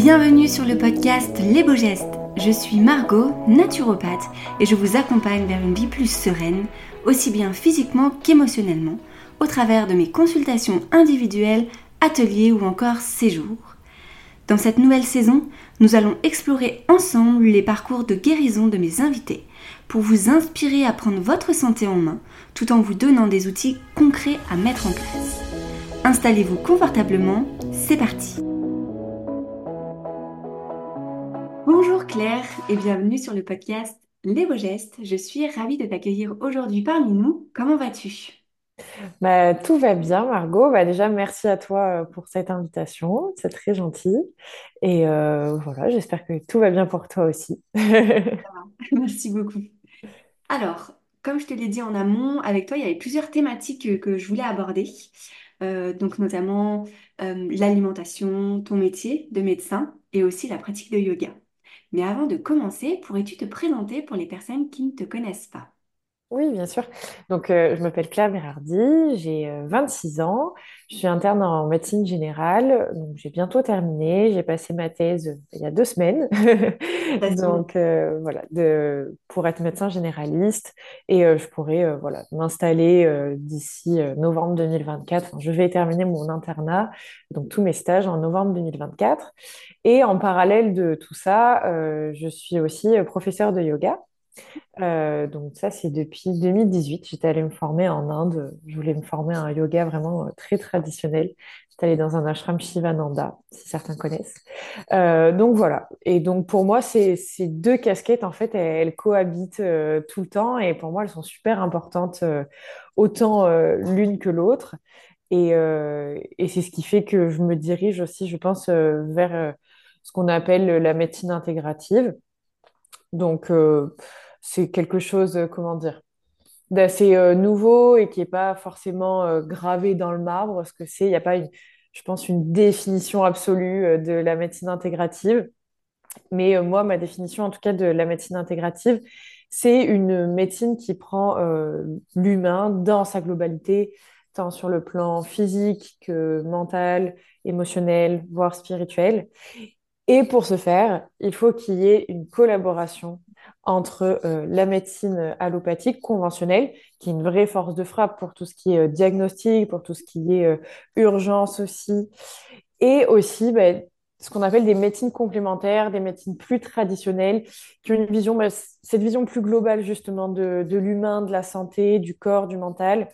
Bienvenue sur le podcast Les Beaux Gestes. Je suis Margot, naturopathe, et je vous accompagne vers une vie plus sereine, aussi bien physiquement qu'émotionnellement, au travers de mes consultations individuelles, ateliers ou encore séjours. Dans cette nouvelle saison, nous allons explorer ensemble les parcours de guérison de mes invités pour vous inspirer à prendre votre santé en main tout en vous donnant des outils concrets à mettre en place. Installez-vous confortablement, c'est parti! Bonjour Claire et bienvenue sur le podcast Les Beaux Gestes. Je suis ravie de t'accueillir aujourd'hui parmi nous. Comment vas-tu? Tout va bien, Margot. Déjà, merci à toi pour cette invitation. C'est très gentil. Et voilà, j'espère que tout va bien pour toi aussi. Merci beaucoup. Alors, comme je te l'ai dit en amont, avec toi, il y avait plusieurs thématiques que je voulais aborder. Donc notamment l'alimentation, ton métier de médecin et aussi la pratique de yoga. Mais avant de commencer, pourrais-tu te présenter pour les personnes qui ne te connaissent pas? Oui, bien sûr. Je m'appelle Claire Bérardi, j'ai 26 ans, je suis interne en médecine générale, donc j'ai bientôt terminé, j'ai passé ma thèse il y a 2 semaines, Félicitations. voilà, pour être médecin généraliste et je pourrais voilà, m'installer d'ici novembre 2024. Enfin, je vais terminer mon internat, donc tous mes stages en novembre 2024. Et en parallèle de tout ça, je suis aussi professeure de yoga. Donc ça, c'est depuis 2018. J'étais allée me former en Inde. Je voulais me former à un yoga vraiment très traditionnel. J'étais allée dans un ashram Shivananda, si certains connaissent. Donc voilà. Et donc pour moi, ces deux casquettes, en fait, elles cohabitent tout le temps. Et pour moi, elles sont super importantes, autant l'une que l'autre. Et c'est ce qui fait que je me dirige aussi, je pense, vers ce qu'on appelle la médecine intégrative. Donc, c'est quelque chose, comment dire, d'assez nouveau et qui n'est pas forcément gravé dans le marbre, parce que il n'y a pas, je pense, une définition absolue de la médecine intégrative. Mais moi, ma définition, en tout cas, de la médecine intégrative, c'est une médecine qui prend l'humain dans sa globalité, tant sur le plan physique que mental, émotionnel, voire spirituel. Et pour ce faire, il faut qu'il y ait une collaboration entre la médecine allopathique conventionnelle, qui est une vraie force de frappe pour tout ce qui est diagnostic, pour tout ce qui est urgence aussi, et aussi ce qu'on appelle des médecines complémentaires, des médecines plus traditionnelles, qui ont une vision, cette vision plus globale justement de l'humain, de la santé, du corps, du mental,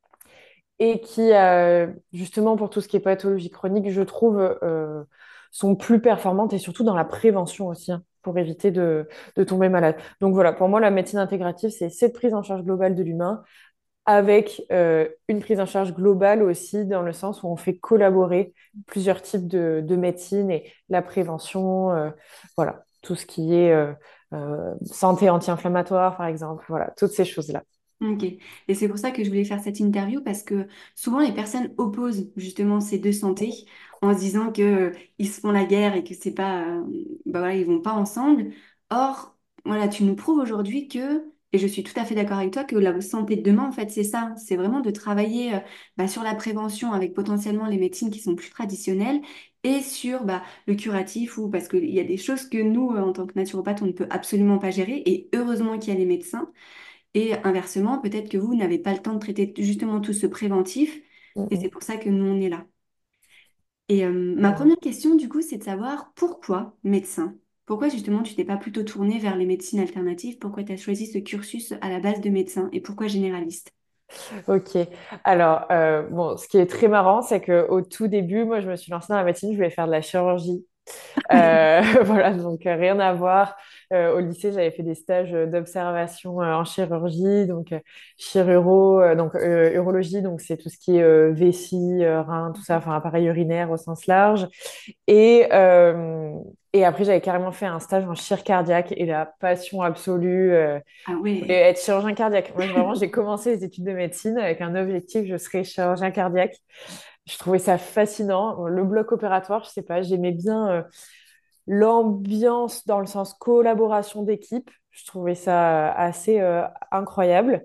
et qui, justement, pour tout ce qui est pathologie chronique, je trouve, sont plus performantes et surtout dans la prévention aussi, hein, pour éviter de tomber malade. Donc voilà, pour moi, la médecine intégrative, c'est cette prise en charge globale de l'humain avec une prise en charge globale aussi, dans le sens où on fait collaborer plusieurs types de médecine et la prévention, voilà, tout ce qui est santé anti-inflammatoire, par exemple, voilà, toutes ces choses-là. Ok. Et c'est pour ça que je voulais faire cette interview parce que souvent les personnes opposent justement ces deux santé en se disant que ils se font la guerre et que c'est pas, bah voilà, ils vont pas ensemble. Or, voilà, tu nous prouves aujourd'hui que, et je suis tout à fait d'accord avec toi, que la santé de demain, en fait, c'est ça. C'est vraiment de travailler bah, sur la prévention avec potentiellement les médecines qui sont plus traditionnelles et sur bah, le curatif ou parce qu'il y a des choses que nous, en tant que naturopathes, on ne peut absolument pas gérer et heureusement qu'il y a les médecins. Et inversement, peut-être que vous n'avez pas le temps de traiter justement tout ce préventif, et c'est Mm, pour ça que nous, on est là. Et ma mm. première question, du coup, c'est de savoir pourquoi médecin? Pourquoi justement tu t'es pas plutôt tourné vers les médecines alternatives? Pourquoi tu as choisi ce cursus à la base de médecin? Et pourquoi généraliste? Ok. Alors, bon, ce qui est très marrant, c'est qu'au tout début, moi, je me suis lancée dans la médecine, je voulais faire de la chirurgie. Voilà, donc rien à voir. Au lycée, j'avais fait des stages d'observation en chirurgie, donc chiruro, urologie, donc c'est tout ce qui est vessie, rein, tout ça, enfin appareil urinaire au sens large. Et, euh, et après, j'avais carrément fait un stage en chir cardiaque et la passion absolue. Ah Je voulais ouais. être chirurgien cardiaque. Moi, vraiment, j'ai commencé les études de médecine avec un objectif, je serais chirurgien cardiaque. Je trouvais ça fascinant. Le bloc opératoire, je sais pas, j'aimais bien l'ambiance dans le sens collaboration d'équipe. Je trouvais ça assez incroyable.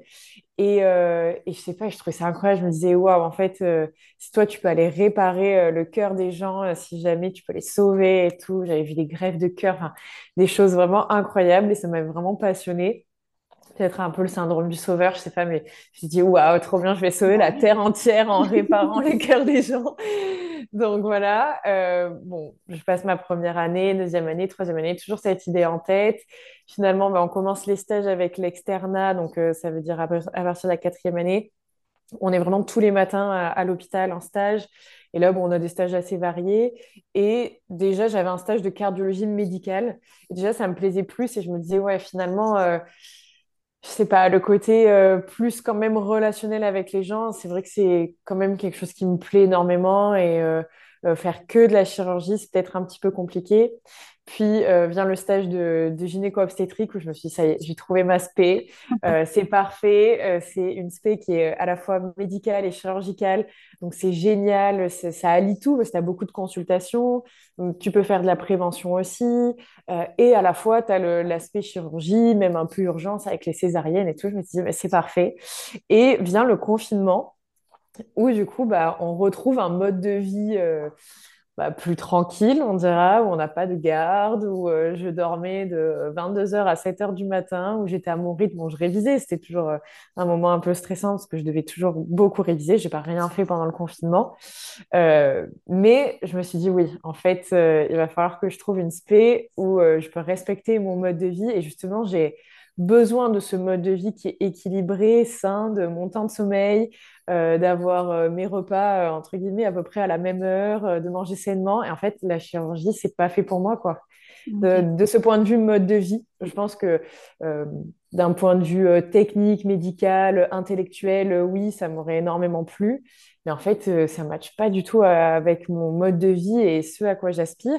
Et je sais pas, je trouvais ça incroyable. Je me disais, waouh, en fait, si toi, tu peux aller réparer le cœur des gens, si jamais tu peux les sauver et tout. J'avais vu des greffes de cœur, enfin, des choses vraiment incroyables et ça m'avait vraiment passionnée. Peut-être un peu le syndrome du sauveur, je sais pas, mais je me suis dit, waouh, trop bien, je vais sauver Bah la oui. terre entière en réparant les cœurs des gens. Donc voilà, bon, je passe ma première année, deuxième année, troisième année, toujours cette idée en tête. Finalement, ben, on commence les stages avec l'externat, donc ça veut dire à partir de la quatrième année, on est vraiment tous les matins à l'hôpital en stage. Et là, bon, on a des stages assez variés. Et déjà, j'avais un stage de cardiologie médicale. Et déjà, ça me plaisait plus et je me disais, ouais, finalement, je sais pas, le côté plus quand même relationnel avec les gens, c'est vrai que c'est quand même quelque chose qui me plaît énormément et faire que de la chirurgie, c'est peut-être un petit peu compliqué. Puis vient le stage de gynéco-obstétrique où je me suis dit, ça y est, j'ai trouvé ma spé, c'est parfait, c'est une spé qui est à la fois médicale et chirurgicale, donc c'est génial, ça allie tout parce que tu as beaucoup de consultations, donc tu peux faire de la prévention aussi, et à la fois, tu as l'aspect chirurgie, même un peu urgence avec les césariennes et tout. Je me suis dit, mais c'est parfait. Et vient le confinement, où du coup, bah, on retrouve un mode de vie bah, plus tranquille, on dira, où on n'a pas de garde, où je dormais de 22 heures à 7 heures du matin, où j'étais à mon rythme. Bon, je révisais, c'était toujours un moment un peu stressant parce que je devais toujours beaucoup réviser. J'ai pas rien fait pendant le confinement. Mais je me suis dit, oui, en fait, il va falloir que je trouve une spé où je peux respecter mon mode de vie. Et justement, j'ai besoin de ce mode de vie qui est équilibré, sain, de mon temps de sommeil, d'avoir mes repas, entre guillemets, à peu près à la même heure, de manger sainement. Et en fait, la chirurgie, c'est pas fait pour moi, quoi. Ok. De ce point de vue mode de vie, je pense que euh, d'un point de vue technique, médical, intellectuel, oui, ça m'aurait énormément plu. Mais en fait, ça ne matche pas du tout avec mon mode de vie et ce à quoi j'aspire.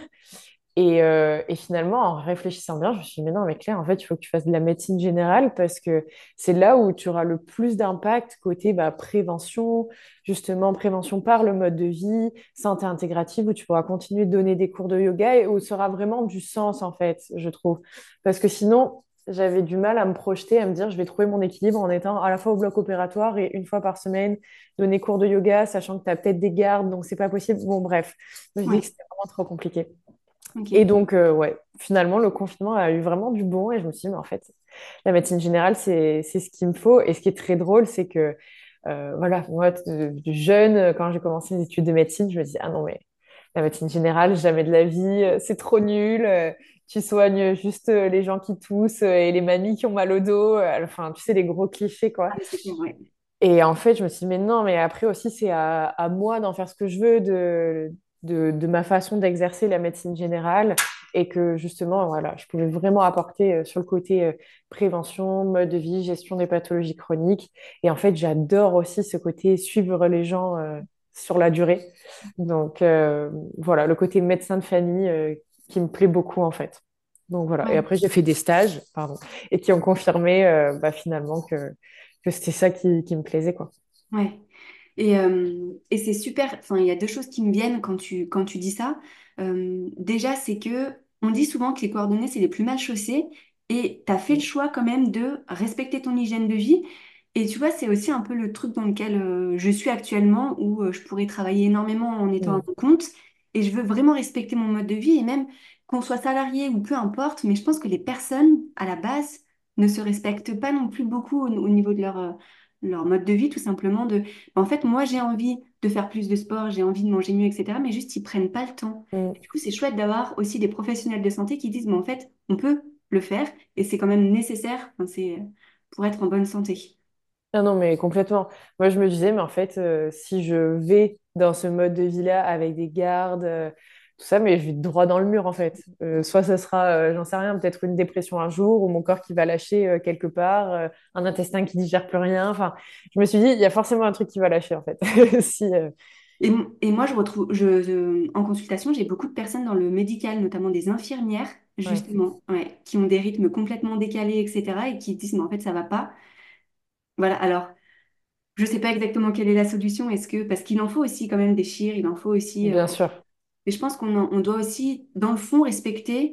Et finalement, en réfléchissant bien, je me suis dit, mais non, mais Claire, en fait, il faut que tu fasses de la médecine générale parce que c'est là où tu auras le plus d'impact côté bah, prévention, justement, prévention par le mode de vie, santé intégrative, où tu pourras continuer de donner des cours de yoga et où ça aura vraiment du sens, en fait, je trouve. Parce que sinon, j'avais du mal à me projeter, à me dire, je vais trouver mon équilibre en étant à la fois au bloc opératoire et une fois par semaine, donner cours de yoga, sachant que tu as peut-être des gardes, donc c'est pas possible. Bon, bref, je me dis que Ouais. c'était vraiment trop compliqué. Et Ok. donc, ouais, finalement, le confinement a eu vraiment du bon et je me suis dit, mais en fait, la médecine générale, c'est ce qu'il me faut. Et ce qui est très drôle, c'est que, voilà, moi, jeune, quand j'ai commencé les études de médecine, je me disais, ah non, mais la médecine générale, jamais de la vie, c'est trop nul. Tu soignes juste les gens qui toussent et les mamies qui ont mal au dos. Enfin, tu sais, les gros clichés, Ah, quoi. mais c'est clair, ouais. Et en fait, je me suis dit, mais non, mais après aussi, c'est à moi d'en faire ce que je veux de ma façon d'exercer la médecine générale et que justement, voilà, je pouvais vraiment apporter sur le côté prévention, mode de vie, gestion des pathologies chroniques. Et en fait, j'adore aussi ce côté suivre les gens sur la durée. Donc, voilà, le côté médecin de famille qui me plaît beaucoup, en fait. Donc voilà. Et Ouais. après, j'ai fait des stages, pardon, et qui ont confirmé bah, finalement que c'était ça qui me plaisait, quoi. Ouais. Et c'est super. Enfin, il y a deux choses qui me viennent quand tu dis ça. Déjà, c'est que on dit souvent que les coordonnées, c'est les plus mal chaussés. Et tu as fait le choix quand même de respecter ton hygiène de vie. Et tu vois, c'est aussi un peu le truc dans lequel je suis actuellement, où je pourrais travailler énormément en étant à Mm. mon compte. Et je veux vraiment respecter mon mode de vie. Et même qu'on soit salarié ou peu importe, mais je pense que les personnes, à la base, ne se respectent pas non plus beaucoup au niveau de leur mode de vie, tout simplement. En fait, moi, j'ai envie de faire plus de sport, j'ai envie de manger mieux, etc. Mais juste, ils prennent pas le temps. Mm. Et du coup, c'est chouette d'avoir aussi des professionnels de santé qui disent, mais en fait, on peut le faire et c'est quand même nécessaire, enfin, c'est pour être en bonne santé. Ah non, mais complètement. Moi, je me disais, mais en fait, si je vais dans ce mode de vie-là avec des gardes, tout ça, mais je vais droit dans le mur, en fait. Soit ça sera, j'en sais rien, peut-être une dépression un jour, ou mon corps qui va lâcher quelque part, un intestin qui digère plus rien. Enfin, je me suis dit, il y a forcément un truc qui va lâcher, en fait. Si, Et moi, je retrouve, en consultation, j'ai beaucoup de personnes dans le médical, notamment des infirmières, ouais. justement, ouais, qui ont des rythmes complètement décalés, etc. et qui disent, mais en fait, ça va pas. Voilà, alors. Je ne sais pas exactement quelle est la solution. Est-ce que parce qu'il en faut aussi quand même des chires, il en faut aussi. Bien sûr. Mais je pense on doit aussi, dans le fond, respecter.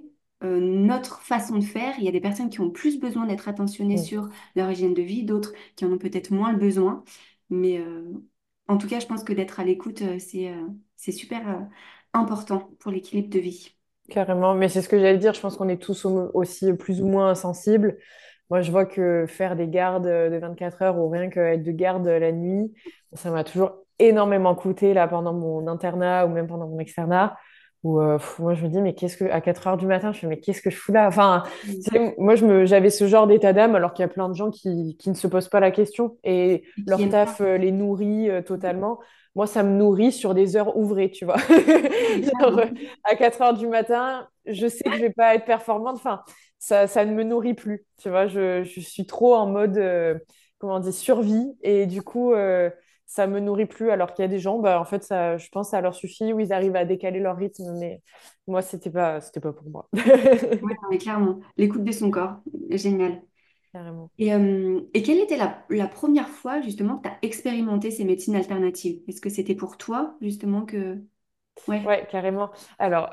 notre façon de faire. Il y a des personnes qui ont plus besoin d'être attentionnées Mm. sur leur hygiène de vie, d'autres qui en ont peut-être moins le besoin. Mais en tout cas, je pense que d'être à l'écoute, c'est super important pour l'équilibre de vie. Carrément, mais c'est ce que j'allais dire. Je pense qu'on est tous aussi plus ou moins sensibles. Moi, je vois que faire des gardes de 24 heures ou rien qu'être de garde la nuit, ça m'a toujours énormément coûté là pendant mon internat ou même pendant mon externat. Où moi, je me dis, mais qu'est-ce que, à 4 heures du matin, je fais, mais qu'est-ce que je fous là? Enfin, Mm. tu sais, moi, j'avais ce genre d'état d'âme alors qu'il y a plein de gens qui ne se posent pas la question et Et qui leur aiment pas. taf les nourrit totalement. Moi, ça me nourrit sur des heures ouvrées, tu vois. Mais Genre, clairement. à 4 heures du matin, je sais que je vais pas être performante. Enfin, ça ne me nourrit plus. Tu vois, je suis trop en mode, comment on dit, survie. Et du coup, ça me nourrit plus. Alors qu'il y a des gens, bah, en fait, ça, je pense que ça leur suffit, où ils arrivent à décaler leur rythme. Mais moi, c'était pas pour moi. Ouais, non, mais clairement. L'écoute de son corps, génial. Carrément. Et quelle était la première fois justement que tu as expérimenté ces médecines alternatives? Est-ce que c'était pour toi justement que... Ouais, Ouais, carrément. Alors,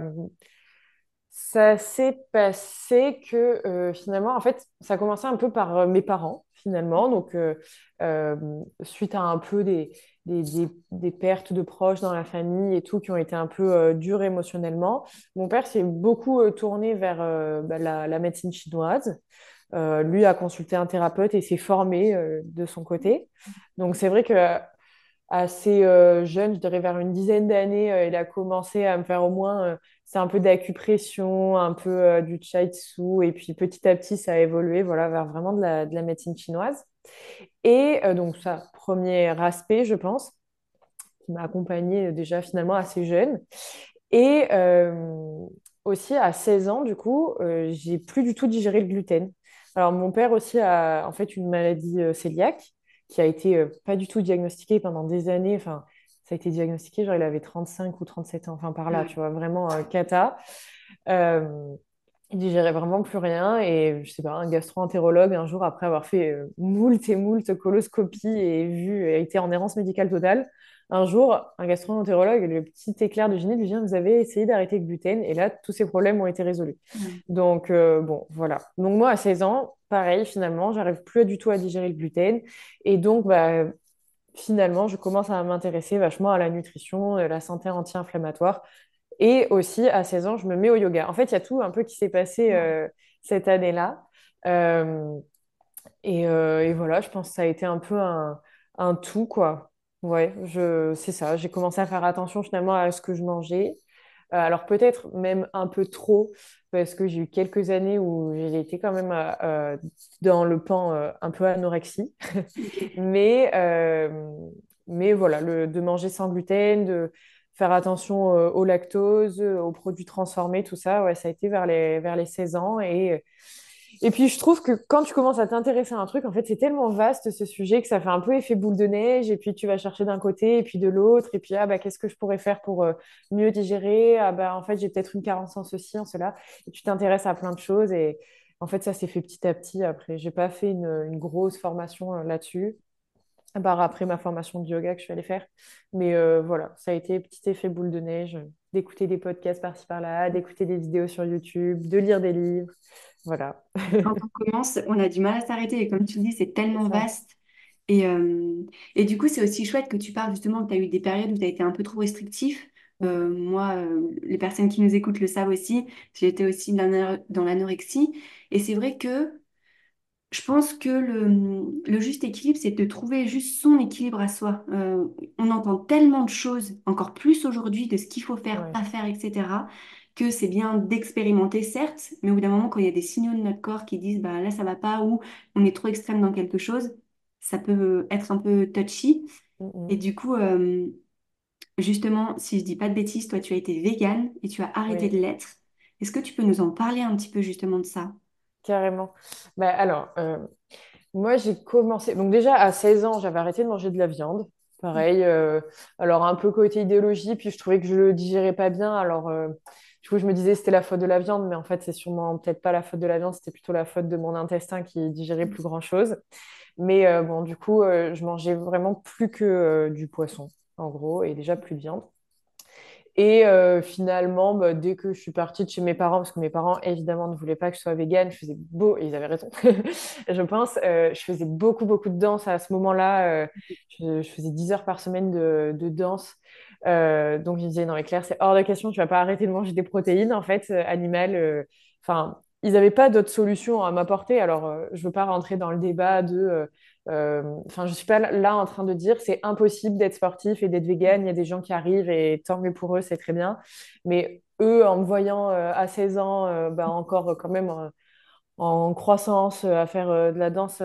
ça s'est passé que finalement, en fait, ça a commencé un peu par mes parents, finalement. Donc, euh, suite à un peu des pertes de proches dans la famille et tout, qui ont été un peu dures émotionnellement, mon père s'est beaucoup tourné vers bah, la médecine chinoise. Lui a consulté un thérapeute et s'est formé de son côté. Donc, c'est vrai que assez jeune, je dirais vers une dizaine d'années, il a commencé à me faire au moins c'est un peu d'acupression, un peu du shiatsu, et puis petit à petit, ça a évolué voilà, vers vraiment de la médecine chinoise. Et donc, ça, premier aspect, je pense, qui m'a accompagnée déjà finalement assez jeune. Et aussi, à 16 ans, du coup, j'ai plus du tout digéré le gluten. Alors, mon père aussi a en fait une maladie cœliaque qui a été pas du tout diagnostiquée pendant des années. Enfin, ça a été diagnostiqué, genre il avait 35 ou 37 ans, enfin par ah là, tu ouais. vois, vraiment cata. Euh, il digérait vraiment plus rien et je sais pas, un gastro-entérologue un jour après avoir fait moult et moult coloscopies et vu et été en errance médicale totale, un jour un gastro-entérologue, le petit éclair de génie lui vient, vous avez essayé d'arrêter le gluten et là tous ces problèmes ont été résolus. Ouais. Donc bon, voilà. Donc moi à 16 ans, pareil finalement, j'arrive plus du tout à digérer le gluten et donc bah finalement, je commence à m'intéresser vachement à la nutrition, la santé anti-inflammatoire. Et aussi, à 16 ans, je me mets au yoga. En fait, il y a tout un peu qui s'est passé cette année-là. Euh, et voilà, je pense que ça a été un peu un tout, quoi. Ouais, c'est ça. J'ai commencé à faire attention finalement à ce que je mangeais. Alors peut-être même un peu trop, parce que j'ai eu quelques années où j'ai été quand même dans le pan un peu anorexie. Ok. Mais, euh, mais voilà, de manger sans gluten, de faire attention au lactose, aux produits transformés, tout ça, ouais, ça a été vers les 16 ans. Et puis, je trouve que quand tu commences à t'intéresser à un truc, en fait, c'est tellement vaste ce sujet que ça fait un peu effet boule de neige. Et puis, tu vas chercher d'un côté et puis de l'autre. Et puis, ah, bah, qu'est-ce que je pourrais faire pour mieux digérer? Ah, bah, en fait, j'ai peut-être une carence en ceci, en cela. Et tu t'intéresses à plein de choses. Et en fait, ça s'est fait petit à petit. Après, j'ai pas fait une grosse formation là-dessus à part après ma formation de yoga que je suis allée faire. Mais voilà, ça a été petit effet boule de neige, d'écouter des podcasts par-ci par-là, d'écouter des vidéos sur YouTube, de lire des livres. Voilà. Quand on commence, on a du mal à s'arrêter. Et comme tu le dis, c'est C'est tellement ça. vaste. Et, euh, et du coup, c'est aussi chouette que tu parles justement que tu as eu des périodes où tu as été un peu trop restrictif. Mm. Moi, les personnes qui nous écoutent le savent aussi. J'ai été aussi dans l'anorexie. Et c'est vrai que je pense que le juste équilibre, c'est de trouver juste son équilibre à soi. On entend tellement de choses, encore plus aujourd'hui, de ce qu'il faut faire, Ouais. pas faire, etc., que c'est bien d'expérimenter, certes, mais au bout d'un moment, quand il y a des signaux de notre corps qui disent, bah là, ça va pas, ou on est trop extrême dans quelque chose, ça peut être un peu touchy. Mm, Et mm. du coup, justement, si je dis pas de bêtises, toi, tu as été végane et tu as arrêté de Oui, l'être. Est-ce que tu peux nous en parler un petit peu justement de ça? carrément. Bah, alors, moi, j'ai commencé. Donc, déjà, à 16 ans, j'avais arrêté de manger de la viande. Pareil. Alors, un peu côté idéologie, puis je trouvais que je le digérais pas bien. Alors, du coup, je me disais que c'était la faute de la viande, mais en fait, c'est sûrement peut-être pas la faute de la viande, c'était plutôt la faute de mon intestin qui digérait plus grand-chose. Mais bon, du coup, je mangeais vraiment plus que du poisson, en gros, et déjà plus de viande. Et finalement, bah, dès que je suis partie de chez mes parents, parce que mes parents, évidemment, ne voulaient pas que je sois végane, je faisais beau, et ils avaient raison, je pense, je faisais beaucoup, beaucoup de danse à ce moment-là. Je faisais 10 heures par semaine de danse. Donc, ils me disaient, non, mais Claire, c'est hors de question, tu vas pas arrêter de manger des protéines, en fait, animales. Enfin, ils n'avaient pas d'autres solutions à m'apporter. Alors, je veux pas rentrer dans le débat enfin, je suis pas là en train de dire c'est impossible d'être sportif et d'être vegan. Il y a des gens qui arrivent et tant mieux pour eux, c'est très bien. Mais eux, en me voyant à 16 ans, bah, encore quand même en croissance, à faire de la danse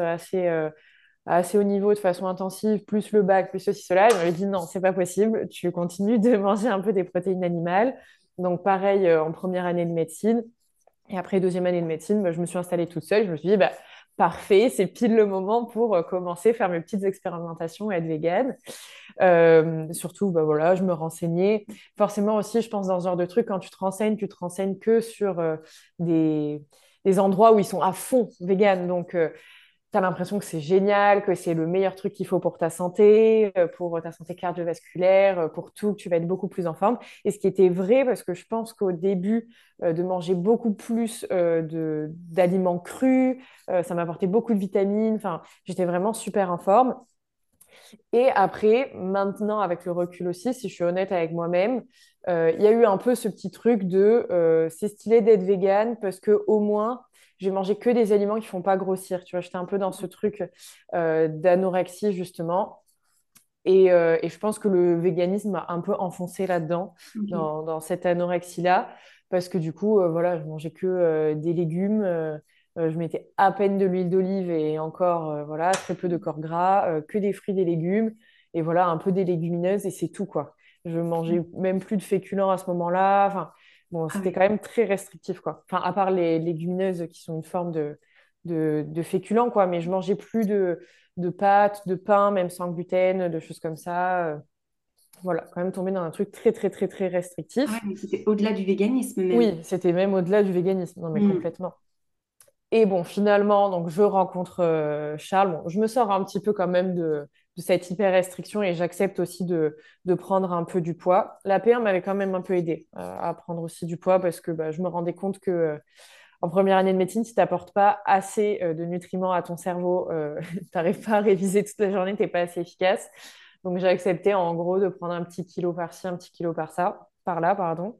à assez haut niveau de façon intensive, plus le bac, plus ceci, cela, ils m'avaient dit non, c'est pas possible. Tu continues de manger un peu des protéines animales. Donc, pareil, en première année de médecine. Et après, deuxième année de médecine, bah, je me suis installée toute seule. Je me suis dit, bah, parfait, c'est pile le moment pour commencer, faire mes petites expérimentations et être végane. Surtout, bah, voilà, je me renseignais. Forcément aussi, je pense dans ce genre de truc, quand tu te renseignes que sur des, des endroits où ils sont à fond véganes. Donc, tu as l'impression que c'est génial, que c'est le meilleur truc qu'il faut pour ta santé cardiovasculaire, pour tout, que tu vas être beaucoup plus en forme. Et ce qui était vrai, parce que je pense qu'au début, de manger beaucoup plus d'aliments crus, ça m'apportait beaucoup de vitamines. Enfin, j'étais vraiment super en forme. Et après, maintenant, avec le recul aussi, si je suis honnête avec moi-même, il y a eu un peu ce petit truc de c'est stylé d'être végane parce que au moins, je vais manger que des aliments qui font pas grossir. Tu vois, j'étais un peu dans ce truc d'anorexie, justement. Et je pense que le véganisme m'a un peu enfoncé là-dedans, Ok. dans cette anorexie-là, parce que du coup, voilà, je mangeais que des légumes, je mettais à peine de l'huile d'olive et encore, voilà, très peu de corps gras, que des fruits, des légumes, et voilà, un peu des légumineuses, et c'est tout, quoi. Je mangeais même plus de féculents à ce moment-là. Enfin, bon, Ah c'était oui. quand même très restrictif, quoi. Enfin, à part les légumineuses qui sont une forme de féculents, quoi, mais je mangeais plus de pâtes, de pain, même sans gluten, de choses comme ça. Voilà, quand même tombé dans un truc très, très, très, très Ah ouais, restrictif. mais c'était au-delà du véganisme même. Oui, c'était même au-delà du véganisme, non mais Hmm. complètement. Et bon, finalement, donc je rencontre Charles. Bon, je me sors un petit peu quand même de cette hyper restriction et j'accepte aussi de prendre un peu du poids. La P1 m'avait quand même un peu aidé à prendre aussi du poids parce que bah, je me rendais compte que en première année de médecine, si tu n'apportes pas assez de nutriments à ton cerveau, tu n'arrives pas à réviser toute la journée, tu n'es pas assez efficace. Donc j'ai accepté en gros de prendre un petit kilo par-ci, un petit kilo par-ça, par-là, pardon.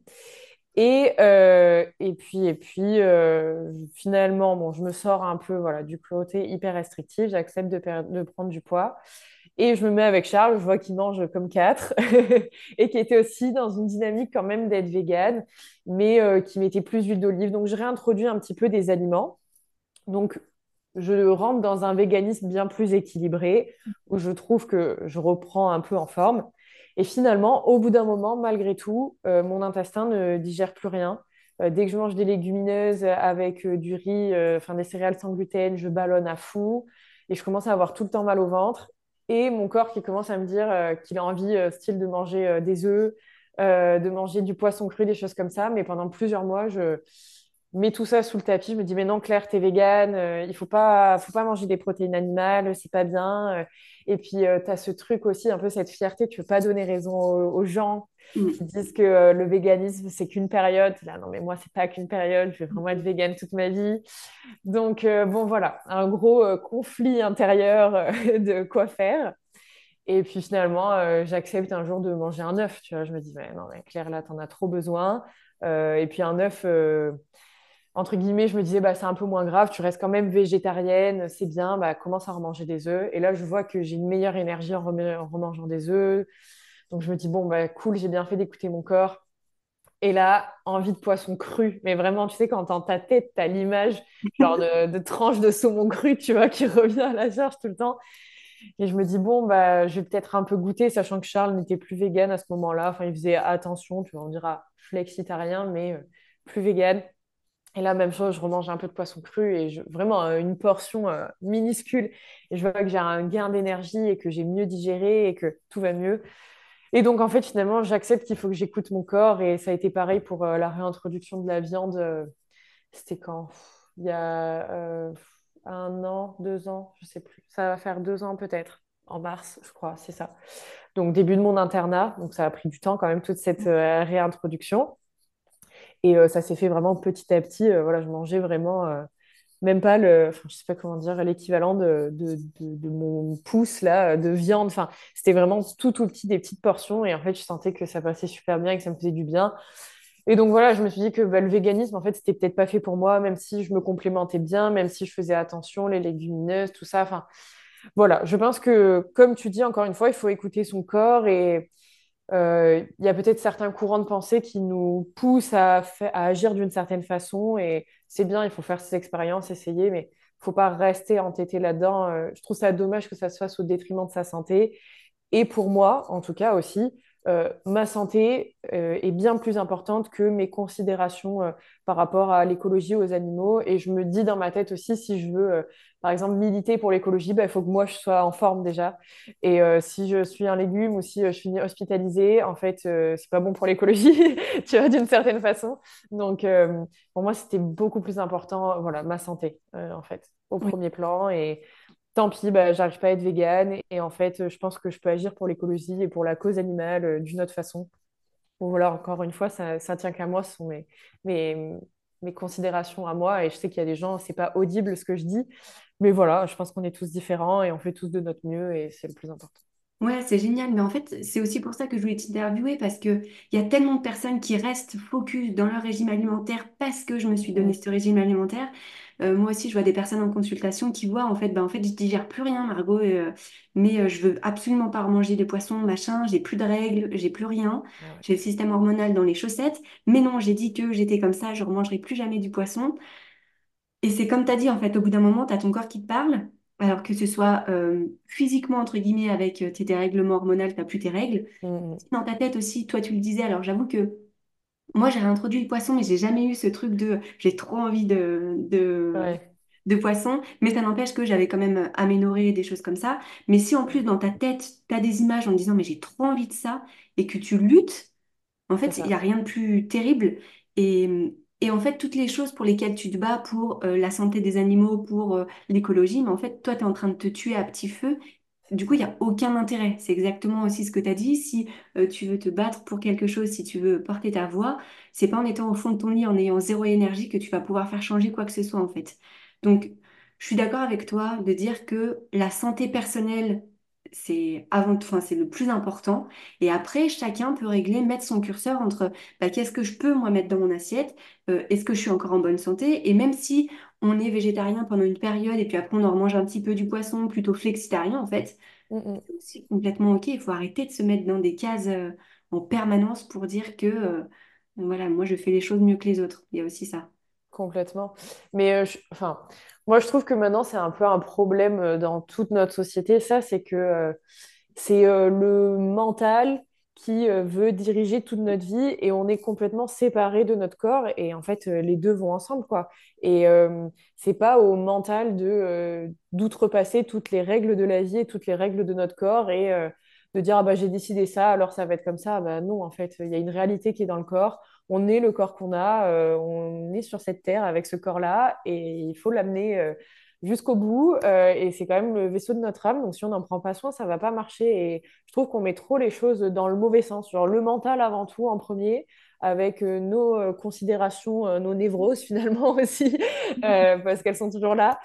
Et puis, finalement, bon, je me sors un peu voilà, du côté hyper restrictif, j'accepte de prendre du poids. Et je me mets avec Charles, je vois qu'il mange comme quatre et qui était aussi dans une dynamique quand même d'être végane, mais qui mettait plus d'huile d'olive. Donc, je réintroduis un petit peu des aliments. Donc, je rentre dans un véganisme bien plus équilibré, où je trouve que je reprends un peu en forme. Et finalement, au bout d'un moment, malgré tout, mon intestin ne digère plus rien. Dès que je mange des légumineuses avec du riz, enfin des céréales sans gluten, je ballonne à fond et je commence à avoir tout le temps mal au ventre. Et mon corps qui commence à me dire qu'il a envie, style, de manger des œufs, de manger du poisson cru, des choses comme ça. Mais pendant plusieurs mois, je mets tout ça sous le tapis. Je me dis, mais non, Claire, t'es végane, il faut pas manger des protéines animales, c'est pas bien. Et puis, tu as ce truc aussi, un peu cette fierté, tu veux pas donner raison aux gens qui Hmm. disent que le véganisme, c'est qu'une période. Là, non, mais moi, c'est pas qu'une période, je vais vraiment être végane toute ma vie. Donc, bon, voilà, un gros conflit intérieur de quoi faire. Et puis finalement, j'accepte un jour de manger un œuf. Tu vois, je me dis, ouais, non, mais Claire, là, t'en as trop besoin. Et puis un œuf, entre guillemets, je me disais, bah, c'est un peu moins grave, tu restes quand même végétarienne, c'est bien, bah, commence à remanger des œufs. Et là, je vois que j'ai une meilleure énergie en remangeant des œufs. Donc, je me dis, bon, bah, cool, j'ai bien fait d'écouter mon corps. Et là, envie de poisson cru. Mais vraiment, tu sais, quand dans ta tête, tu as l'image genre de tranche de saumon cru, tu vois, qui revient à la charge tout le temps. Et je me dis, bon, bah, je vais peut-être un peu goûter, sachant que Charles n'était plus vegan à ce moment-là. Enfin, il faisait attention, tu vois, on dira flexitarien, mais plus vegan. Et là, même chose, je remange un peu de poisson cru et vraiment une portion minuscule. Et je vois que j'ai un gain d'énergie et que j'ai mieux digéré et que tout va mieux. Et donc, en fait, finalement, j'accepte qu'il faut que j'écoute mon corps. Et ça a été pareil pour la réintroduction de la viande. C'était quand? Il y a 1 an, 2 ans, je sais plus. Ça va faire 2 ans peut-être. en mars, je crois, c'est ça. Donc, début de mon internat. Donc, ça a pris du temps quand même, toute cette réintroduction. Et ça s'est fait vraiment petit à petit. Voilà, je mangeais vraiment même pas enfin, je sais pas comment dire, l'équivalent de mon pouce là, de viande. Enfin, c'était vraiment tout petit, des petites portions. Et en fait, je sentais que ça passait super bien et que ça me faisait du bien. Et donc voilà, je me suis dit que bah, le véganisme, en fait, c'était peut-être pas fait pour moi, même si je me complémentais bien, même si je faisais attention, les légumineuses, tout ça. Enfin, voilà, je pense que, comme tu dis, encore une fois, il faut écouter son corps et il y a peut-être certains courants de pensée qui nous poussent à agir d'une certaine façon et c'est bien, il faut faire ses expériences, essayer, mais il faut pas rester entêté là-dedans. Je trouve ça dommage que ça se fasse au détriment de sa santé. Et pour moi, en tout cas aussi, ma santé est bien plus importante que mes considérations par rapport à l'écologie, aux animaux. Et je me dis dans ma tête aussi, si je veux, par exemple, militer pour l'écologie, bah, il faut que moi, je sois en forme déjà. Et si je suis un légume ou si je suis hospitalisée, en fait, c'est pas bon pour l'écologie, tu vois, d'une certaine façon. Donc, pour moi, c'était beaucoup plus important, voilà, ma santé, en fait, au Oui. premier plan. Et tant pis, bah, j'arrive pas à être végane. Et en fait, je pense que je peux agir pour l'écologie et pour la cause animale d'une autre façon. Bon, voilà, encore une fois, ça tient qu'à moi, ce sont mes, mes considérations à moi. Et je sais qu'il y a des gens, c'est pas audible ce que je dis. Mais voilà, je pense qu'on est tous différents et on fait tous de notre mieux et c'est le plus important. Ouais, c'est génial, mais en fait, c'est aussi pour ça que je voulais t'interviewer parce que il y a tellement de personnes qui restent focus dans leur régime alimentaire parce que je me suis donné Mm. ce régime alimentaire. Moi aussi, je vois des personnes en consultation qui voient en fait, je digère plus rien, Margot, mais je veux absolument pas manger de poisson, machin, j'ai plus de règles, j'ai plus rien, Ah ouais. j'ai le système hormonal dans les chaussettes, mais non, j'ai dit que j'étais comme ça, je ne remangerai plus jamais du poisson. Et c'est comme tu as dit, en fait, au bout d'un moment, tu as ton corps qui te parle, alors que ce soit physiquement, entre guillemets, avec tes dérèglements hormonaux, tu n'as plus tes règles. Mm, Dans ta tête aussi, toi, tu le disais, alors j'avoue que moi, j'ai réintroduit le poisson, mais j'ai jamais eu ce truc de j'ai trop envie mm. Ouais, de poisson, mais ça n'empêche que j'avais quand même amélioré des choses comme ça. Mais si en plus, mm. dans ta tête, tu as des images en te disant, mais j'ai trop envie de ça, et que tu luttes, en C'est fait, il n'y a ça. rien de plus terrible. Et en fait, toutes les choses pour lesquelles tu te bats, pour la santé des animaux, pour l'écologie, mais en fait, toi, tu es en train de te tuer à petit feu. Du coup, il n'y a aucun intérêt. C'est exactement aussi ce que tu as dit. Si tu veux te battre pour quelque chose, si tu veux porter ta voix, c'est pas en étant au fond de ton lit, en ayant zéro énergie, que tu vas pouvoir faire changer quoi que ce soit, en fait. Donc, je suis d'accord avec toi de dire que la santé personnelle, c'est avant tout, enfin, c'est le plus important. Et après, chacun peut régler, mettre son curseur entre bah, qu'est-ce que je peux moi mettre dans mon assiette, est-ce que je suis encore en bonne santé, et même si on est végétarien pendant une période et puis après on en mange un petit peu du poisson, plutôt flexitarien en fait, Mm, mm. c'est aussi complètement ok. Il faut arrêter de se mettre dans des cases en permanence pour dire que voilà, moi je fais les choses mieux que les autres. Il y a aussi ça. Complètement. Mais enfin, moi, je trouve que maintenant, c'est un peu un problème dans toute notre société. Ça, c'est que c'est le mental qui veut diriger toute notre vie et on est complètement séparés de notre corps. Et en fait, les deux vont ensemble, quoi. Et c'est pas au mental d'outrepasser toutes les règles de la vie et toutes les règles de notre corps et de dire, ah bah, j'ai décidé ça, alors ça va être comme ça. Bah, non, en fait, il y a une réalité qui est dans le corps. On est le corps qu'on a, on est sur cette terre avec ce corps-là et il faut l'amener jusqu'au bout. Et c'est quand même le vaisseau de notre âme. Donc si on n'en prend pas soin, ça va pas marcher. Et je trouve qu'on met trop les choses dans le mauvais sens. Genre le mental avant tout en premier, avec nos considérations, nos névroses finalement aussi, parce qu'elles sont toujours là,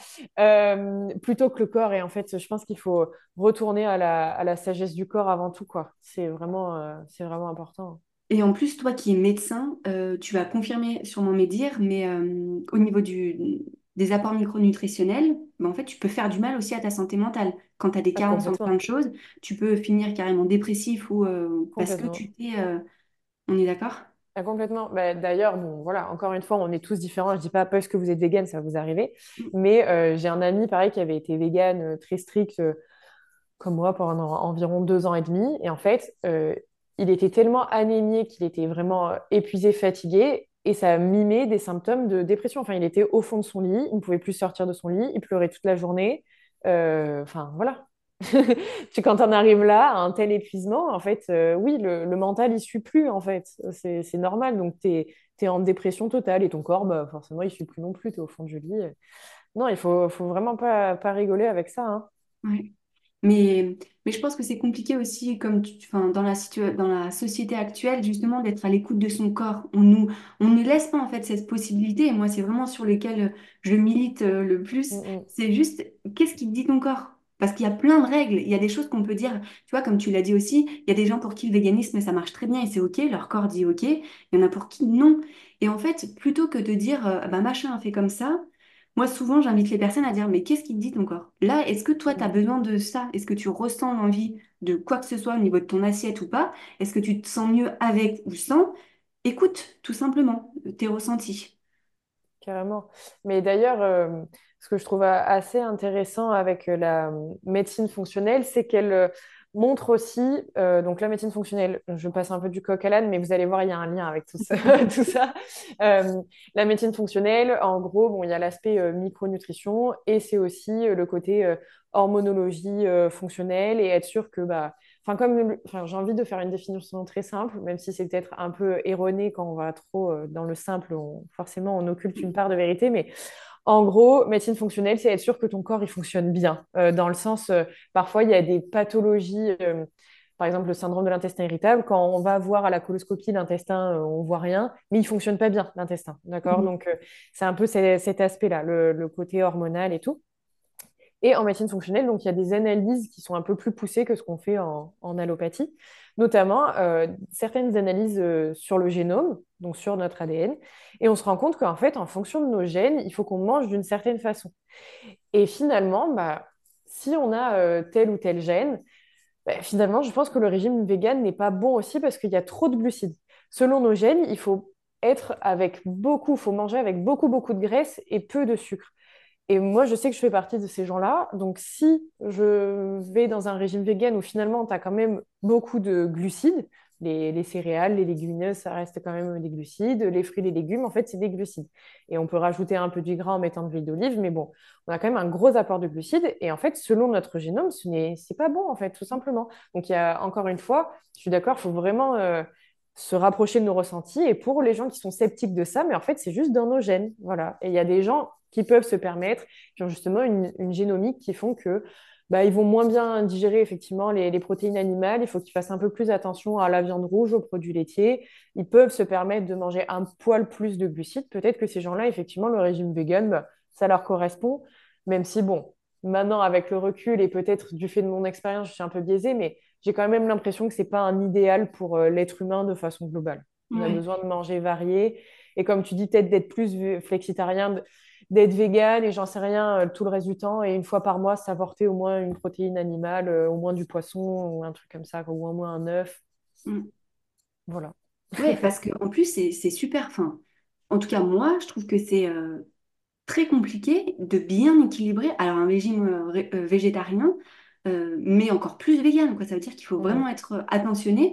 plutôt que le corps. Et en fait, je pense qu'il faut retourner à la sagesse du corps avant tout, quoi. C'est vraiment important. Et en plus, toi qui es médecin, tu vas confirmer sûrement mes dires, mais au niveau des apports micronutritionnels, ben, en fait, tu peux faire du mal aussi à ta santé mentale. Quand tu as des Ah, carences en plein de complètement. choses, tu peux finir carrément dépressif ou parce que Complètement. tu t'es... on est d'accord? Ah, complètement. Bah, d'ailleurs, bon, voilà, encore une fois, on est tous différents. Je dis pas parce que vous êtes vegan, ça va vous arriver. Mais j'ai un ami, pareil, qui avait été vegan très strict, comme moi, pendant environ 2 ans et demi. Et en fait, il était tellement anémié qu'il était vraiment épuisé, fatigué. Et ça mimait des symptômes de dépression. Enfin, il était au fond de son lit, il ne pouvait plus sortir de son lit, il pleurait toute la journée. Enfin, voilà. Quand on arrive là, à un tel épuisement, en fait, oui, le mental, il suit plus, en fait. C'est normal. Donc, tu es en dépression totale et ton corps, bah, forcément, il suit plus non plus. Tu es au fond du lit. Non, faut vraiment pas rigoler avec ça, hein. Ouais. Mais je pense que c'est compliqué aussi, enfin, dans la société actuelle, justement, d'être à l'écoute de son corps. On ne laisse pas, en fait, cette possibilité. Et moi, c'est vraiment sur lequel je milite le Mm, plus. mm. C'est juste, qu'est-ce qui te dit ton corps? Parce qu'il y a plein de règles. Il y a des choses qu'on peut dire. Tu vois, comme tu l'as dit aussi, il y a des gens pour qui le véganisme, ça marche très bien et c'est OK. Leur corps dit OK. Il y en a pour qui non. Et en fait, plutôt que de dire, ah bah, machin a fait comme ça, moi, souvent, j'invite les personnes à dire, mais qu'est-ce qui te dit ton corps? Là, est-ce que toi, tu as Mm. besoin de ça? Est-ce que tu ressens l'envie de quoi que ce soit au niveau de ton assiette ou pas? Est-ce que tu te sens mieux avec ou sans? Écoute, tout simplement, tes ressentis. Carrément. Mais d'ailleurs, ce que je trouve assez intéressant avec la médecine fonctionnelle, c'est qu'elle montre aussi, donc la médecine fonctionnelle, je passe un peu du coq à l'âne, mais vous allez voir, il y a un lien avec tout ça. tout ça. La médecine fonctionnelle, en gros, bon, il y a l'aspect micronutrition et c'est aussi le côté hormonologie fonctionnelle et être sûr que bah, enfin, enfin, j'ai envie de faire une définition très simple, même si c'est peut-être un peu erroné quand on va trop dans le simple, forcément on occulte une part de vérité, mais en gros, médecine fonctionnelle, c'est être sûr que ton corps il fonctionne bien, dans le sens, parfois il y a des pathologies, par exemple le syndrome de l'intestin irritable, quand on va voir à la coloscopie l'intestin, on voit rien, mais il fonctionne pas bien l'intestin, d'accord? Mhm. Donc c'est un peu cet aspect-là, le côté hormonal et tout. Et en médecine fonctionnelle, donc il y a des analyses qui sont un peu plus poussées que ce qu'on fait en allopathie, notamment certaines analyses sur le génome, donc sur notre ADN. Et on se rend compte qu'en fait, en fonction de nos gènes, il faut qu'on mange d'une certaine façon. Et finalement, bah, si on a tel ou tel gène, bah, finalement, je pense que le régime vegan n'est pas bon aussi parce qu'il y a trop de glucides. Selon nos gènes, il faut être avec beaucoup, faut manger avec beaucoup, beaucoup de graisse et peu de sucre. Et moi, je sais que je fais partie de ces gens-là. Donc, si je vais dans un régime vegan où finalement, tu as quand même beaucoup de glucides, les céréales, les légumineuses, ça reste quand même des glucides. Les fruits, les légumes, en fait, c'est des glucides. Et on peut rajouter un peu du gras en mettant de l'huile d'olive, mais bon, on a quand même un gros apport de glucides. Et en fait, selon notre génome, c'est pas bon, en fait, tout simplement. Donc, il y a encore une fois, je suis d'accord, il faut vraiment se rapprocher de nos ressentis. Et pour les gens qui sont sceptiques de ça, mais en fait, c'est juste dans nos gènes. Voilà. Et il y a des gens qui peuvent se permettre, qui ont justement une génomique qui font que bah, ils vont moins bien digérer effectivement les protéines animales. Il faut qu'ils fassent un peu plus attention à la viande rouge, aux produits laitiers. Ils peuvent se permettre de manger un poil plus de glucides. Peut-être que ces gens-là, effectivement, le régime vegan, bah, ça leur correspond. Même si, bon, maintenant, avec le recul et peut-être du fait de mon expérience, je suis un peu biaisée, mais j'ai quand même l'impression que c'est pas un idéal pour l'être humain de façon globale. On a Ouais. besoin de manger varié. Et comme tu dis, peut-être d'être plus flexitarien, d'être vegan et j'en sais rien tout le reste du temps. Et une fois par mois, s'apporter au moins une protéine animale, au moins du poisson ou un truc comme ça, ou au moins un œuf. Mm. Voilà. Ouais, parce que en plus, c'est super fin. En tout cas, moi, je trouve que c'est très compliqué de bien équilibrer. Alors, un régime végétarien, mais encore plus vegan, quoi. Ça veut dire qu'il faut Mm, vraiment être attentionné.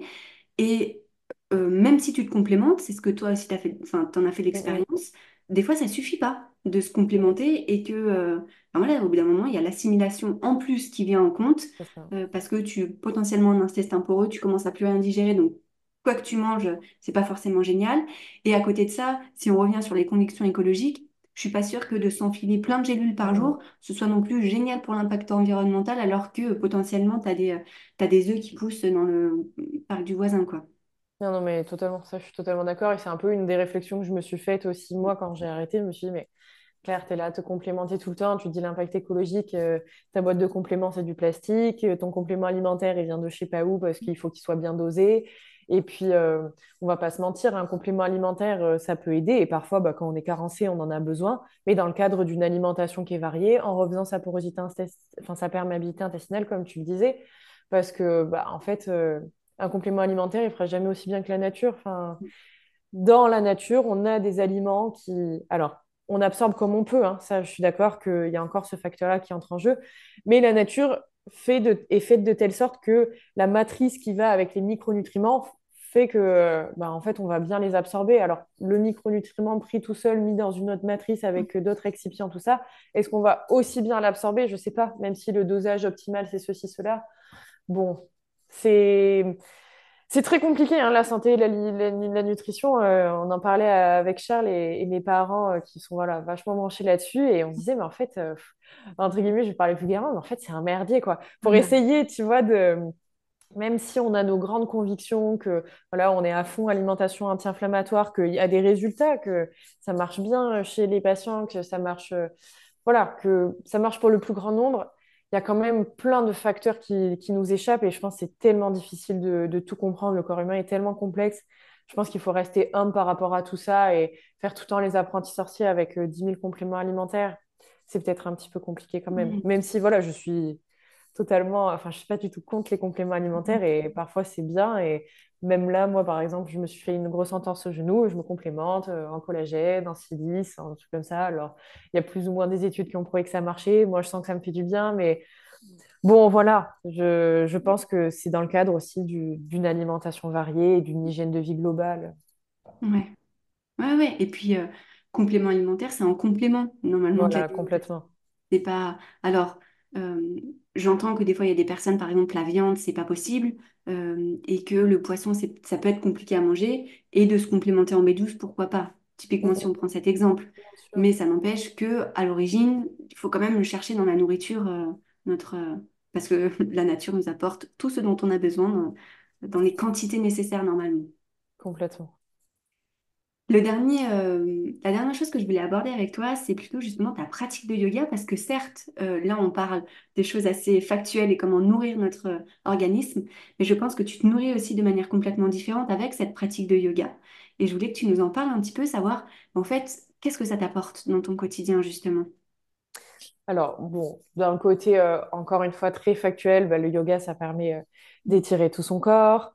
Et même si tu te complémentes, c'est ce que toi aussi t'as fait, enfin, t'en as fait mm, mm, l'expérience, des fois ça suffit pas de se mm, complémenter et que ben voilà, au bout d'un moment, il y a l'assimilation en plus qui vient en compte c'est ça. parce que tu potentiellement un intestin poreux, tu commences à plus rien digérer, donc quoi que tu manges, c'est pas forcément génial. Et à côté de ça, si on revient sur les convictions écologiques, je suis pas sûre que de s'enfiler plein de gélules Mm, par mm. jour, ce soit non plus génial pour l'impact environnemental, alors que potentiellement t'as des œufs qui poussent dans le parc du voisin, quoi. Non, non, mais totalement, ça, je suis totalement d'accord. Et c'est un peu une des réflexions que je me suis faite aussi, moi, quand j'ai arrêté. Je me suis dit, mais Claire, tu es là à te complémenter tout le temps. Tu te dis l'impact écologique, ta boîte de compléments, c'est du plastique. Ton complément alimentaire, il vient de je sais pas où parce qu'il faut qu'il soit bien dosé. Et puis, on va pas se mentir, un complément alimentaire, ça peut aider. Et parfois, bah, quand on est carencé, on en a besoin. Mais dans le cadre d'une alimentation qui est variée, en refaisant sa porosité, enfin, sa perméabilité intestinale, comme tu le disais. Parce que, bah, en fait, un complément alimentaire, il fera jamais aussi bien que la nature. Enfin, dans la nature, on a des aliments qui... Alors, on absorbe comme on peut, hein. Ça, je suis d'accord qu'il y a encore ce facteur-là qui entre en jeu. Mais la nature est faite de telle sorte que la matrice qui va avec les micronutriments fait que, bah, en fait, on va bien les absorber. Alors, le micronutriment pris tout seul, mis dans une autre matrice avec d'autres excipients, tout ça, est-ce qu'on va aussi bien l'absorber? Je ne sais pas, même si le dosage optimal, c'est ceci, cela. Bon, c'est C'est très compliqué, hein, la santé et la nutrition. On en parlait avec Charles et mes parents qui sont voilà, vachement branchés là-dessus. Et on se disait, mais en fait, entre guillemets, je vais parler vulgairement, mais en fait, c'est un merdier, quoi. Pour Ouais. essayer, tu vois, même si on a nos grandes convictions que voilà, on est à fond alimentation anti-inflammatoire, qu'il y a des résultats, que ça marche bien chez les patients, que ça marche, voilà, que ça marche pour le plus grand nombre, il y a quand même plein de facteurs qui nous échappent et je pense que c'est tellement difficile de tout comprendre. Le corps humain est tellement complexe. Je pense qu'il faut rester humble par rapport à tout ça et faire tout le temps les apprentis sorciers avec 10 000 compléments alimentaires. C'est peut-être un petit peu compliqué quand même. Mm. Même si, voilà, je suis totalement, enfin, je suis pas du tout contre les compléments alimentaires et parfois c'est bien. Et même là, moi, par exemple, je me suis fait une grosse entorse au genou, je me complémente en collagène, en silice, en trucs comme ça. Alors, il y a plus ou moins des études qui ont prouvé que ça marchait. Moi, je sens que ça me fait du bien, mais bon, voilà, je pense que c'est dans le cadre aussi d'une alimentation variée et d'une hygiène de vie globale. Ouais. Ouais, ouais. Et puis, complément alimentaire, c'est un complément, normalement, de Voilà, l'alimentation. complètement. C'est pas. Alors, j'entends que des fois, il y a des personnes, par exemple, la viande, c'est pas possible, et que le poisson, ça peut être compliqué à manger, et de se complémenter en B12, pourquoi pas? Typiquement, si Mhm, on prend cet exemple. bien sûr. Mais ça n'empêche que, à l'origine, il faut quand même le chercher dans la nourriture, parce que la nature nous apporte tout ce dont on a besoin dans les quantités nécessaires normalement. Complètement. La dernière chose que je voulais aborder avec toi, c'est plutôt justement ta pratique de yoga, parce que certes, là, on parle des choses assez factuelles et comment nourrir notre organisme, mais je pense que tu te nourris aussi de manière complètement différente avec cette pratique de yoga. Et je voulais que tu nous en parles un petit peu, savoir, en fait, qu'est-ce que ça t'apporte dans ton quotidien, justement. Alors, bon, d'un côté, encore une fois, très factuel, bah, le yoga, ça permet d'étirer tout son corps,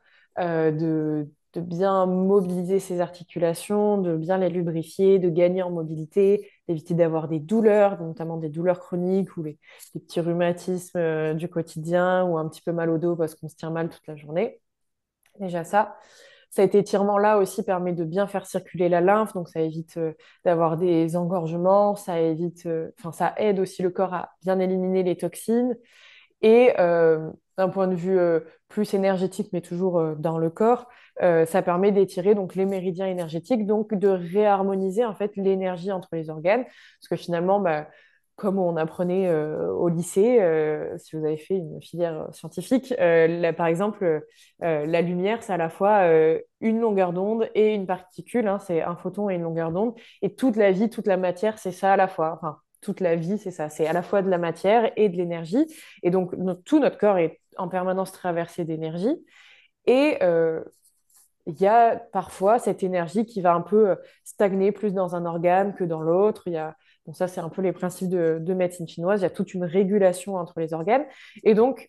de bien mobiliser ses articulations, de bien les lubrifier, de gagner en mobilité, d'éviter d'avoir des douleurs, notamment des douleurs chroniques ou les petits rhumatismes du quotidien ou un petit peu mal au dos parce qu'on se tient mal toute la journée. Déjà ça. Cet étirement-là aussi permet de bien faire circuler la lymphe, donc ça évite d'avoir des engorgements, ça évite, enfin, ça aide aussi le corps à bien éliminer les toxines. Et d'un point de vue plus énergétique, mais toujours dans le corps, ça permet d'étirer donc les méridiens énergétiques, donc de réharmoniser en fait l'énergie entre les organes, parce que finalement, bah, comme on apprenait au lycée, si vous avez fait une filière scientifique, par exemple, la lumière, c'est à la fois une longueur d'onde et une particule, hein, c'est un photon et une longueur d'onde, et toute la vie, toute la matière, c'est ça à la fois. Enfin, toute la vie, c'est ça, c'est à la fois de la matière et de l'énergie. Et donc, tout notre corps est en permanence traversé d'énergie. Et il y a parfois cette énergie qui va un peu stagner plus dans un organe que dans l'autre. Bon, ça, c'est un peu les principes de médecine chinoise. Il y a toute une régulation entre les organes. Et donc,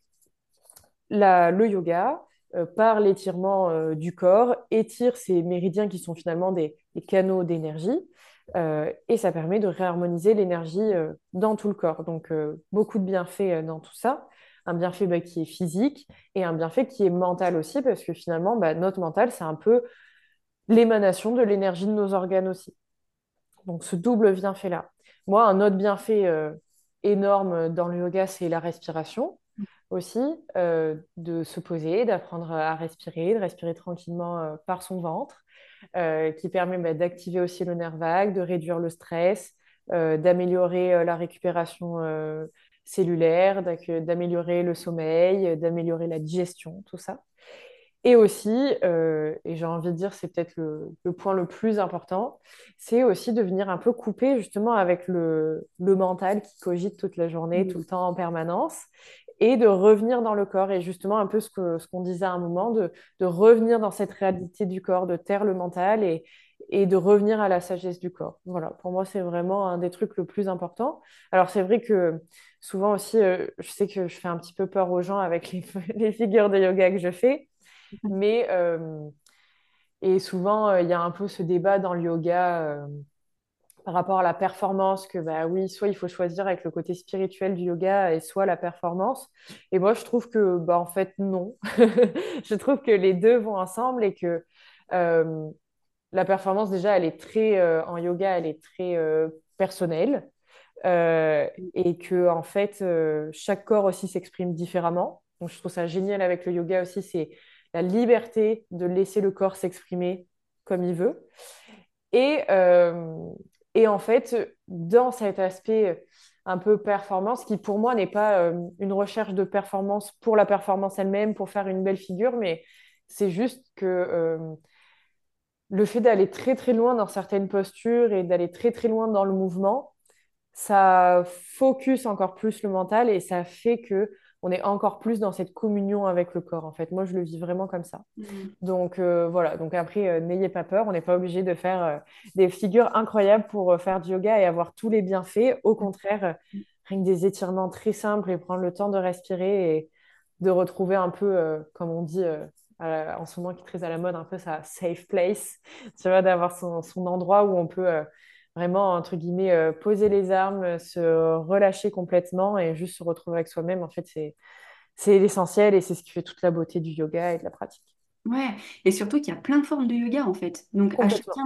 le yoga, par l'étirement du corps, étire ces méridiens qui sont finalement des canaux d'énergie. Et ça permet de réharmoniser l'énergie dans tout le corps. Donc, beaucoup de bienfaits dans tout ça. Un bienfait bah, qui est physique et un bienfait qui est mental aussi, parce que finalement, bah, notre mental, c'est un peu l'émanation de l'énergie de nos organes aussi. Donc, ce double bienfait-là. Moi, un autre bienfait énorme dans le yoga, c'est la respiration aussi, de se poser, d'apprendre à respirer, de respirer tranquillement par son ventre, qui permet bah, d'activer aussi le nerf vague, de réduire le stress, d'améliorer la récupération cellulaire, d'améliorer le sommeil, d'améliorer la digestion, tout ça. Et aussi, et j'ai envie de dire, c'est peut-être le point le plus important, c'est aussi de venir un peu couper justement avec le mental qui cogite toute la journée, tout le temps en permanence, et de revenir dans le corps. Et justement, un peu ce qu'on disait à un moment, de revenir dans cette réalité du corps, de taire le mental et de revenir à la sagesse du corps. Voilà, pour moi, c'est vraiment un des trucs le plus important. Alors, c'est vrai que souvent aussi, je sais que je fais un petit peu peur aux gens avec les figures de yoga que je fais. Mais et souvent, il y a un peu ce débat dans le yoga par rapport à la performance, que bah oui, soit il faut choisir avec le côté spirituel du yoga et soit la performance. Et moi, je trouve que bah en fait non. Je trouve que les deux vont ensemble et que euh, la performance déjà, elle est très en yoga, elle est très personnelle. Et que en fait chaque corps aussi s'exprime différemment. Donc je trouve ça génial avec le yoga aussi, c'est la liberté de laisser le corps s'exprimer comme il veut. Et, euh, et en fait, dans cet aspect un peu performance, qui pour moi n'est pas une recherche de performance pour la performance elle-même, pour faire une belle figure, mais c'est juste que le fait d'aller très très loin dans certaines postures et d'aller très très loin dans le mouvement, ça focus encore plus le mental et ça fait que on est encore plus dans cette communion avec le corps. En fait, moi, je le vis vraiment comme ça. Mm. Donc voilà, donc après, n'ayez pas peur, on n'est pas obligé de faire des figures incroyables pour faire du yoga et avoir tous les bienfaits. Au contraire, rien que des étirements très simples et prendre le temps de respirer et de retrouver un peu, comme on dit en ce moment qui est très à la mode, un peu sa safe place, tu vois, d'avoir son endroit où on peut vraiment, entre guillemets, poser les armes, se relâcher complètement et juste se retrouver avec soi-même. En fait, c'est l'essentiel et c'est ce qui fait toute la beauté du yoga et de la pratique. Ouais, et surtout qu'il y a plein de formes de yoga en fait. Donc à Complètement, chacun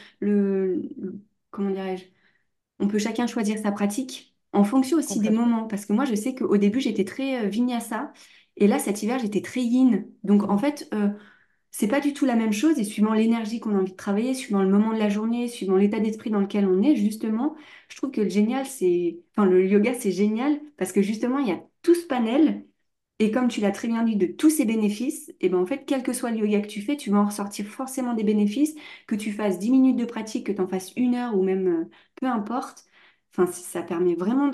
comment dirais-je, on peut chacun choisir sa pratique en fonction aussi des complètement. moments. Parce que moi, je sais qu'au début, j'étais très vinyasa. Et là, cet hiver, j'étais très yin. Donc, en fait, c'est pas du tout la même chose. Et suivant l'énergie qu'on a envie de travailler, suivant le moment de la journée, suivant l'état d'esprit dans lequel on est, justement, je trouve que le génial, enfin, le yoga, c'est génial parce que justement, il y a tout ce panel. Et comme tu l'as très bien dit, de tous ces bénéfices, et ben en fait, quel que soit le yoga que tu fais, tu vas en ressortir forcément des bénéfices, que tu fasses 10 minutes de pratique, que tu en fasses 1 heure ou même peu importe. Enfin, ça permet vraiment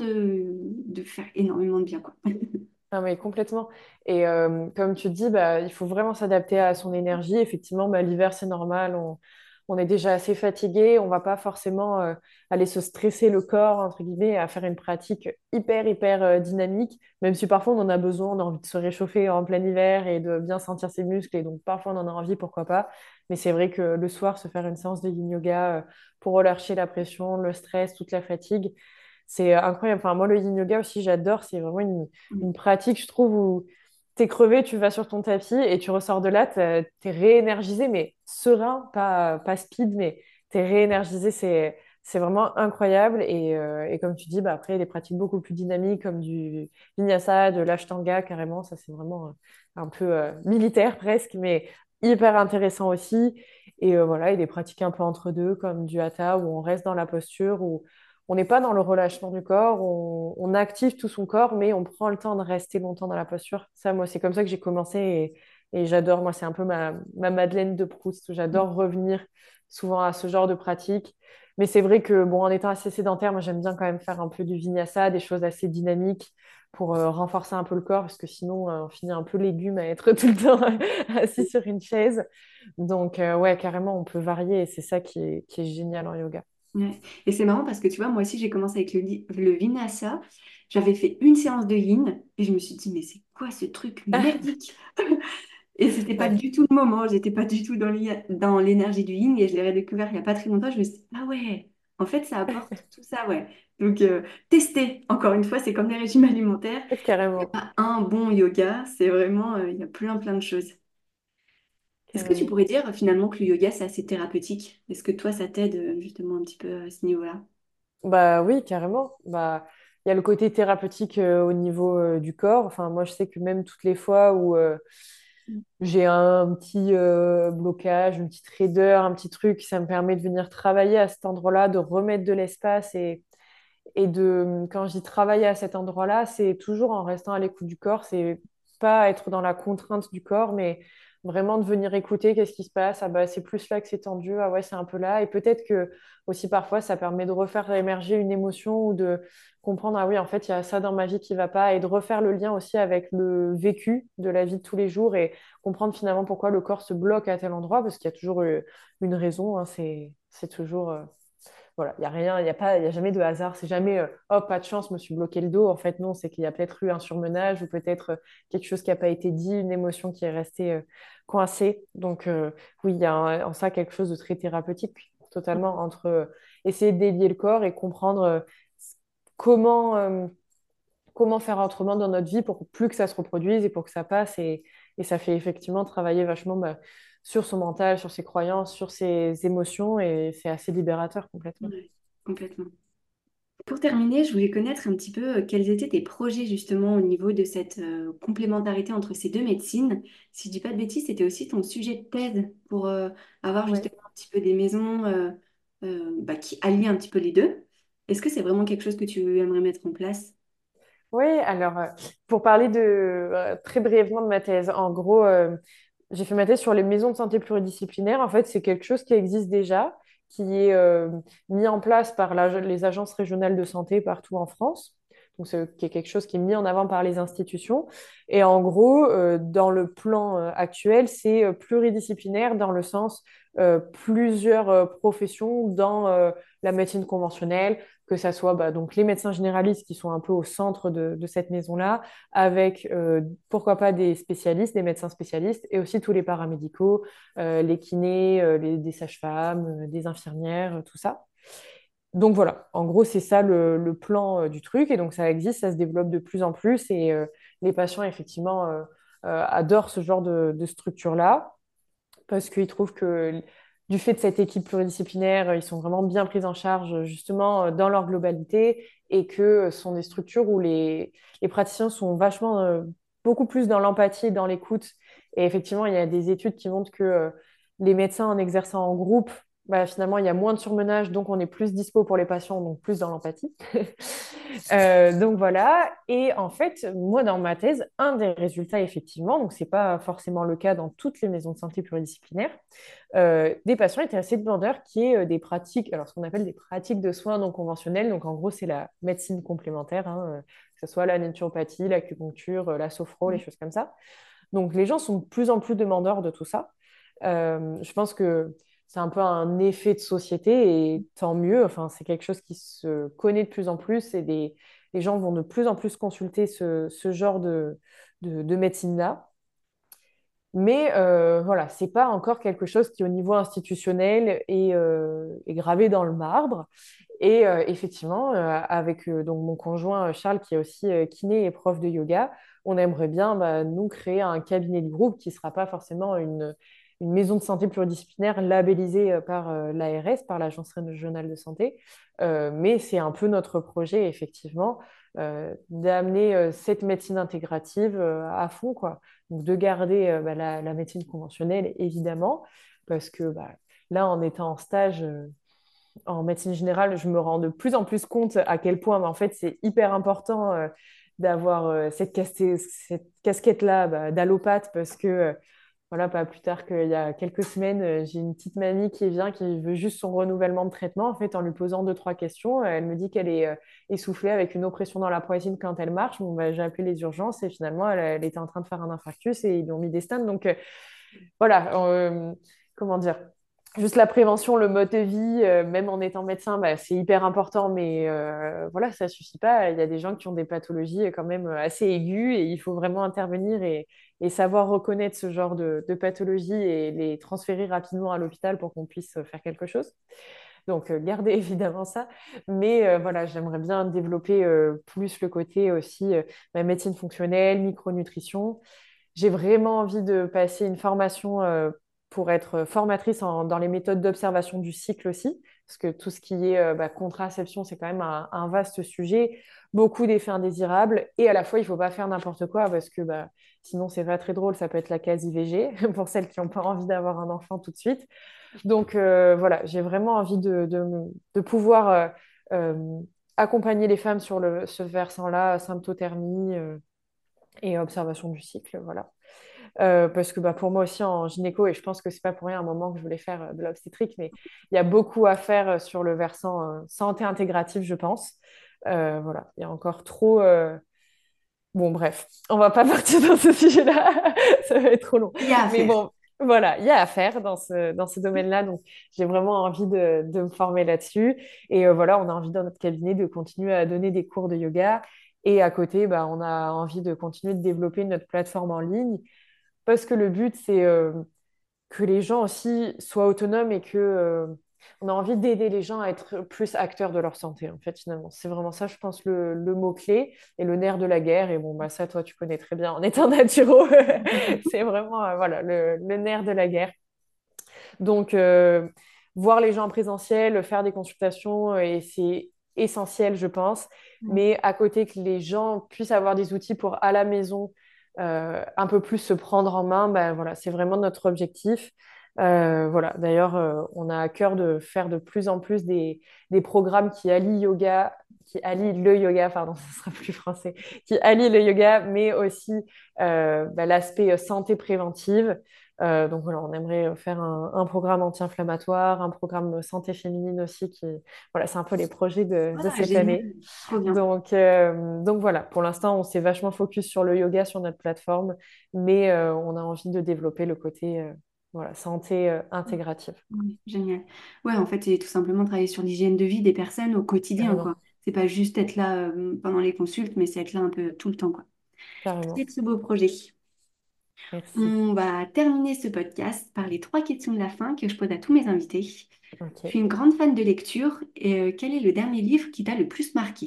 de faire énormément de bien, quoi. Ah, mais complètement. Et comme tu dis, bah, il faut vraiment s'adapter à son énergie. Effectivement, bah, l'hiver, c'est normal. On est déjà assez fatigué. On va pas forcément aller se stresser le corps, entre guillemets, à faire une pratique hyper, hyper dynamique. Même si parfois on en a besoin, on a envie de se réchauffer en plein hiver et de bien sentir ses muscles. Et donc, parfois, on en a envie, pourquoi pas. Mais c'est vrai que le soir, se faire une séance de yin yoga pour relâcher la pression, le stress, toute la fatigue, c'est incroyable. Enfin, moi, le yin yoga aussi, j'adore. C'est vraiment une pratique, je trouve, où t'es crevé, tu vas sur ton tapis et tu ressors de là, t'es réénergisé, mais serein, pas speed, mais t'es réénergisé. C'est vraiment incroyable. Et comme tu dis, bah, après, des pratiques beaucoup plus dynamiques comme du vinyasa, de l'ashtanga, carrément, ça, c'est vraiment un peu militaire presque, mais hyper intéressant aussi. Et voilà, et des pratiques un peu entre deux, comme du hatha, où on reste dans la posture, où on n'est pas dans le relâchement du corps, on active tout son corps, mais on prend le temps de rester longtemps dans la posture. Ça, moi, c'est comme ça que j'ai commencé et j'adore. Moi, c'est un peu ma Madeleine de Proust. J'adore revenir souvent à ce genre de pratique. Mais c'est vrai que, bon, en étant assez sédentaire, moi, j'aime bien quand même faire un peu du vinyasa, des choses assez dynamiques pour renforcer un peu le corps, parce que sinon, on finit un peu légume à être tout le temps assis sur une chaise. Donc, ouais, carrément, on peut varier et c'est ça qui est génial en yoga. Ouais. Et c'est marrant parce que tu vois, moi aussi j'ai commencé avec le Vinyasa. J'avais fait une séance de Yin et je me suis dit, mais c'est quoi ce truc merdique? Et c'était pas Ouais. du tout le moment, j'étais pas du tout dans l'énergie du Yin et je l'ai redécouvert il y a pas très longtemps. Je me suis dit, ah ouais, en fait ça apporte tout ça, ouais. Donc tester, encore une fois, c'est comme les régimes alimentaires. Il n'y a Carrément, pas un bon yoga, c'est vraiment, il y a plein plein de choses. Est-ce que tu carrément. pourrais dire finalement que le yoga c'est assez thérapeutique? Est-ce que toi ça t'aide justement un petit peu à ce niveau-là? Bah oui, carrément. Bah, il y a le côté thérapeutique au niveau du corps. Enfin, moi, je sais que même toutes les fois où j'ai un petit blocage, une petite raideur, un petit truc, ça me permet de venir travailler à cet endroit-là, de remettre de l'espace et quand je dis travailler à cet endroit-là, c'est toujours en restant à l'écoute du corps. C'est pas être dans la contrainte du corps, mais vraiment de venir écouter qu'est-ce qui se passe. Ah bah, c'est plus là que c'est tendu. Ah ouais, c'est un peu là. Et peut-être que aussi parfois, ça permet de refaire émerger une émotion ou de comprendre, ah oui, en fait, il y a ça dans ma vie qui va pas et de refaire le lien aussi avec le vécu de la vie de tous les jours et comprendre finalement pourquoi le corps se bloque à tel endroit parce qu'il y a toujours une raison. Hein, c'est toujours voilà, il n'y a rien, il y a pas, il y a jamais de hasard. C'est jamais, oh, pas de chance, je me suis bloqué le dos. En fait, non, c'est qu'il y a peut-être eu un surmenage ou peut-être quelque chose qui n'a pas été dit, une émotion qui est restée coincée. Donc, oui, il y a en ça quelque chose de très thérapeutique, totalement, entre essayer de délier le corps et comprendre comment, comment faire autrement dans notre vie pour plus que ça se reproduise et pour que ça passe. Et ça fait effectivement travailler vachement bah, sur son mental, sur ses croyances, sur ses émotions et c'est assez libérateur complètement. Ouais, complètement. Pour terminer, je voulais connaître un petit peu quels étaient tes projets justement au niveau de cette complémentarité entre ces deux médecines. Si je dis pas de bêtises, c'était aussi ton sujet de thèse pour avoir Oui. justement un petit peu des maisons qui allient un petit peu les deux. Est-ce que c'est vraiment quelque chose que tu aimerais mettre en place? Oui, alors, pour parler très brièvement de ma thèse, en gros, j'ai fait ma thèse sur les maisons de santé pluridisciplinaires. En fait, c'est quelque chose qui existe déjà, qui est mis en place par les agences régionales de santé partout en France. Donc, qui est quelque chose qui est mis en avant par les institutions. Et en gros, dans le plan actuel, c'est pluridisciplinaire dans le sens plusieurs professions dans la médecine conventionnelle, que ça soit donc les médecins généralistes qui sont un peu au centre de cette maison-là, avec pourquoi pas des spécialistes, des médecins spécialistes, et aussi tous les paramédicaux, les kinés, des sages-femmes, des infirmières, tout ça. Donc voilà, en gros, c'est ça le plan du truc, et donc ça existe, ça se développe de plus en plus, et les patients, effectivement, adorent ce genre de structure-là parce qu'ils trouvent que du fait de cette équipe pluridisciplinaire, ils sont vraiment bien pris en charge justement dans leur globalité et que ce sont des structures où les praticiens sont vachement beaucoup plus dans l'empathie et dans l'écoute. Et effectivement, il y a des études qui montrent que les médecins en exerçant en groupe, finalement, il y a moins de surmenage, donc on est plus dispo pour les patients, donc plus dans l'empathie. Donc voilà, et en fait, moi dans ma thèse, un des résultats effectivement, donc c'est pas forcément le cas dans toutes les maisons de santé pluridisciplinaires, des patients étaient assez demandeurs qui est des pratiques, alors ce qu'on appelle des pratiques de soins non conventionnels, donc en gros c'est la médecine complémentaire, hein, que ce soit la naturopathie, l'acupuncture, la sophro, les choses comme ça. Donc les gens sont de plus en plus demandeurs de tout ça. Je pense que c'est un peu un effet de société et tant mieux. Enfin, c'est quelque chose qui se connaît de plus en plus et les gens vont de plus en plus consulter ce genre de médecine-là. Mais voilà, c'est pas encore quelque chose qui, au niveau institutionnel, est gravé dans le marbre. Et effectivement, avec donc mon conjoint Charles, qui est aussi kiné et prof de yoga, on aimerait bien, nous, créer un cabinet de groupe qui ne sera pas forcément une maison de santé pluridisciplinaire labellisée par l'ARS, par l'Agence régionale de santé. Mais c'est un peu notre projet, effectivement, d'amener cette médecine intégrative à fond, quoi. Donc, de garder la médecine conventionnelle, évidemment, parce que là, en étant en stage en médecine générale, je me rends de plus en plus compte à quel point, en fait, c'est hyper important d'avoir cette casquette-là d'allopathe parce que, voilà, pas plus tard qu'il y a quelques semaines, j'ai une petite mamie qui vient, qui veut juste son renouvellement de traitement. En fait, en lui posant deux, trois questions, elle me dit qu'elle est essoufflée avec une oppression dans la poitrine quand elle marche. Bon, j'ai appelé les urgences et finalement, elle était en train de faire un infarctus et ils lui ont mis des stents. Donc, voilà, comment dire, juste la prévention, le mode de vie, même en étant médecin, c'est hyper important, mais voilà, ça suffit pas. Il y a des gens qui ont des pathologies quand même assez aiguës et il faut vraiment intervenir et savoir reconnaître ce genre de pathologies et les transférer rapidement à l'hôpital pour qu'on puisse faire quelque chose. Donc, garder évidemment ça. Mais voilà, j'aimerais bien développer plus le côté aussi médecine fonctionnelle, micronutrition. J'ai vraiment envie de passer une formation pour être formatrice dans les méthodes d'observation du cycle aussi, parce que tout ce qui est contraception, c'est quand même un vaste sujet, beaucoup d'effets indésirables, et à la fois, il ne faut pas faire n'importe quoi, parce que sinon, c'est pas très drôle, ça peut être la quasi-VG, pour celles qui n'ont pas envie d'avoir un enfant tout de suite. Donc voilà, j'ai vraiment envie de pouvoir euh, accompagner les femmes sur ce versant-là, symptothermie et observation du cycle, voilà. Parce que pour moi aussi en gynéco, et je pense que c'est pas pour rien un moment que je voulais faire de l'obstétrique, mais il y a beaucoup à faire sur le versant santé intégrative, je pense. Voilà, il y a encore trop. Bon, bref, on va pas partir dans ce sujet-là, ça va être trop long. Il y a à Mais faire. bon, voilà, il y a à faire dans ce domaine-là, donc j'ai vraiment envie de me former là-dessus. Et voilà, on a envie dans notre cabinet de continuer à donner des cours de yoga. Et à côté, on a envie de continuer de développer notre plateforme en ligne parce que le but, c'est que les gens aussi soient autonomes et que on a envie d'aider les gens à être plus acteurs de leur santé, en fait, finalement. C'est vraiment ça, je pense, le mot-clé et le nerf de la guerre. Et bon, ça, toi, tu connais très bien en étant naturo. C'est vraiment voilà, le nerf de la guerre. Donc, voir les gens en présentiel, faire des consultations, et c'est essentiel, je pense. Ouais. Mais à côté, que les gens puissent avoir des outils pour à la maison un peu plus se prendre en main, ben, voilà, c'est vraiment notre objectif. Voilà. D'ailleurs, on a à cœur de faire de plus en plus des programmes qui allient le yoga, pardon, ce sera plus français, qui allient le yoga, mais aussi l'aspect santé préventive. Donc voilà, on aimerait faire un programme anti-inflammatoire, un programme santé féminine aussi, voilà, c'est un peu les projets de Ah, cette génial, année. trop bien. Donc voilà, pour l'instant, on s'est vachement focus sur le yoga sur notre plateforme, mais on a envie de développer le côté voilà, santé intégrative, Ouais, génial. Ouais, en fait, c'est tout simplement travailler sur l'hygiène de vie des personnes au quotidien, carrément, quoi. C'est pas juste être là pendant les consultes, mais c'est être là un peu tout le temps, quoi. carrément. C'est ce beau projet. Merci. On va terminer ce podcast par les trois questions de la fin que je pose à tous mes invités. Je Ok. suis une grande fan de lecture et quel est le dernier livre qui t'a le plus marqué?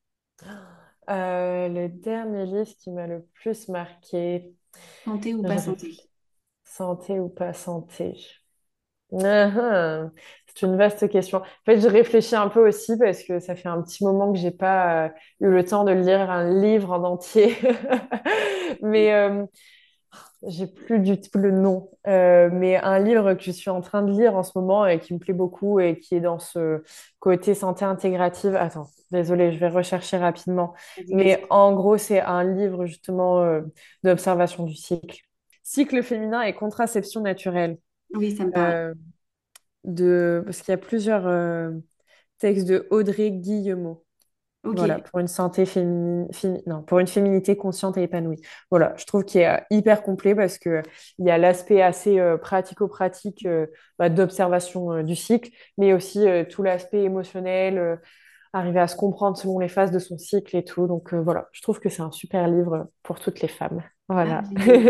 Le dernier livre qui m'a le plus marqué, Santé ou je pas réfléchis. santé? Santé ou pas santé? Ah, ah. C'est une vaste question. En fait, je réfléchis un peu aussi parce que ça fait un petit moment que j'ai pas eu le temps de lire un livre en entier. Mais j'ai plus du tout le nom. Mais un livre que je suis en train de lire en ce moment et qui me plaît beaucoup et qui est dans ce côté santé intégrative. Attends, désolée, je vais rechercher rapidement. Vas-y, vas-y. Mais en gros, c'est un livre justement d'observation du cycle. Cycle féminin et contraception naturelle. Oui, ça me parle. Euh, Parce qu'il y a plusieurs textes de Audrey Guillemot. Ok, Voilà, pour une santé féminine, non, pour une féminité consciente et épanouie. Voilà, je trouve qu'il est hyper complet parce que il y a l'aspect assez pratico-pratique d'observation du cycle, mais aussi tout l'aspect émotionnel, arriver à se comprendre selon les phases de son cycle et tout. Donc voilà, je trouve que c'est un super livre pour toutes les femmes. ah, Voilà. génial.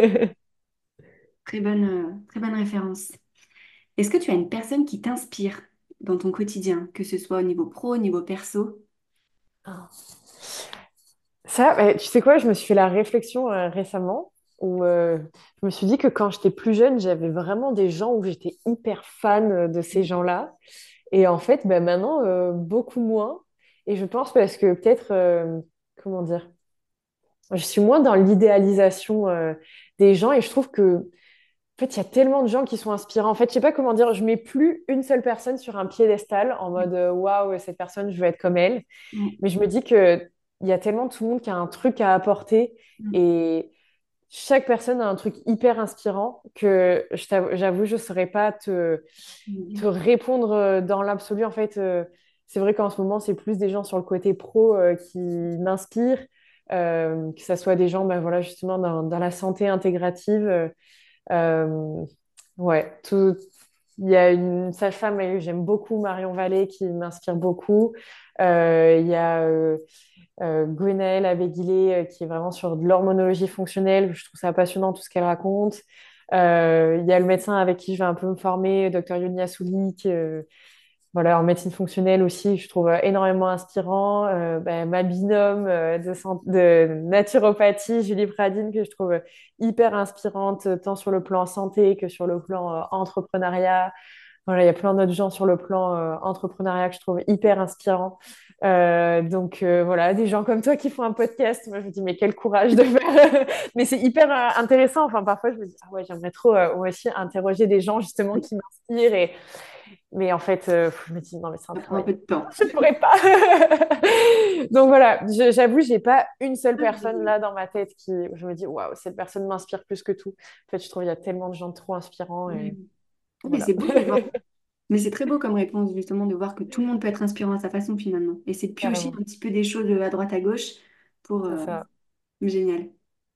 Très bonne référence. Est-ce que tu as une personne qui t'inspire dans ton quotidien, que ce soit au niveau pro, au niveau perso? Ça, tu sais quoi, je me suis fait la réflexion récemment où je me suis dit que quand j'étais plus jeune, j'avais vraiment des gens où j'étais hyper fan de ces gens-là. Et en fait, maintenant, beaucoup moins. Et je pense parce que peut-être, comment dire, je suis moins dans l'idéalisation des gens et je trouve que, en fait, il y a tellement de gens qui sont inspirants. En fait, je sais pas comment dire, je mets plus une seule personne sur un piédestal en mode waouh, cette personne, je veux être comme elle. Ouais. Mais je me dis que il y a tellement tout le monde qui a un truc à apporter et chaque personne a un truc hyper inspirant que j'avoue, je ne saurais pas te répondre dans l'absolu. En fait, c'est vrai qu'en ce moment, c'est plus des gens sur le côté pro qui m'inspirent, que ce soit des gens, voilà, justement, dans la santé intégrative. Euh, ouais, tout. Il y a une sage-femme que j'aime beaucoup, Marion Vallée, qui m'inspire beaucoup. Il y a Gwenaëlle Abéguilé, qui est vraiment sur de l'hormonologie fonctionnelle. Je trouve ça passionnant tout ce qu'elle raconte. Il y a le médecin avec qui je vais un peu me former, Dr Yonia Souli, qui, voilà, en médecine fonctionnelle aussi, je trouve énormément inspirant. Ma binôme de naturopathie, Julie Pradine, que je trouve hyper inspirante, tant sur le plan santé que sur le plan entrepreneuriat. Voilà, il y a plein d'autres gens sur le plan entrepreneuriat que je trouve hyper inspirants. Voilà, des gens comme toi qui font un podcast, moi je me dis mais quel courage de faire. Mais c'est hyper intéressant. Enfin, parfois je me dis ah ouais, j'aimerais trop moi aussi interroger des gens justement qui m'inspirent. Mais en fait, je me dis non mais c'est un Ça prend un travail. peu de temps. Je pourrais pas. Donc voilà, j'avoue, j'ai pas une seule Ah, personne génial. là dans ma tête qui, je me dis waouh, cette personne m'inspire plus que tout. En fait, je trouve qu'il y a tellement de gens trop inspirants et Oui. Mais voilà. c'est beau d'avoir. Mais c'est très beau comme réponse, justement, de voir que tout le monde peut être inspirant à sa façon, finalement. Et c'est de piocher Carrément, un petit peu des choses à droite à gauche pour. c'est ça. Génial.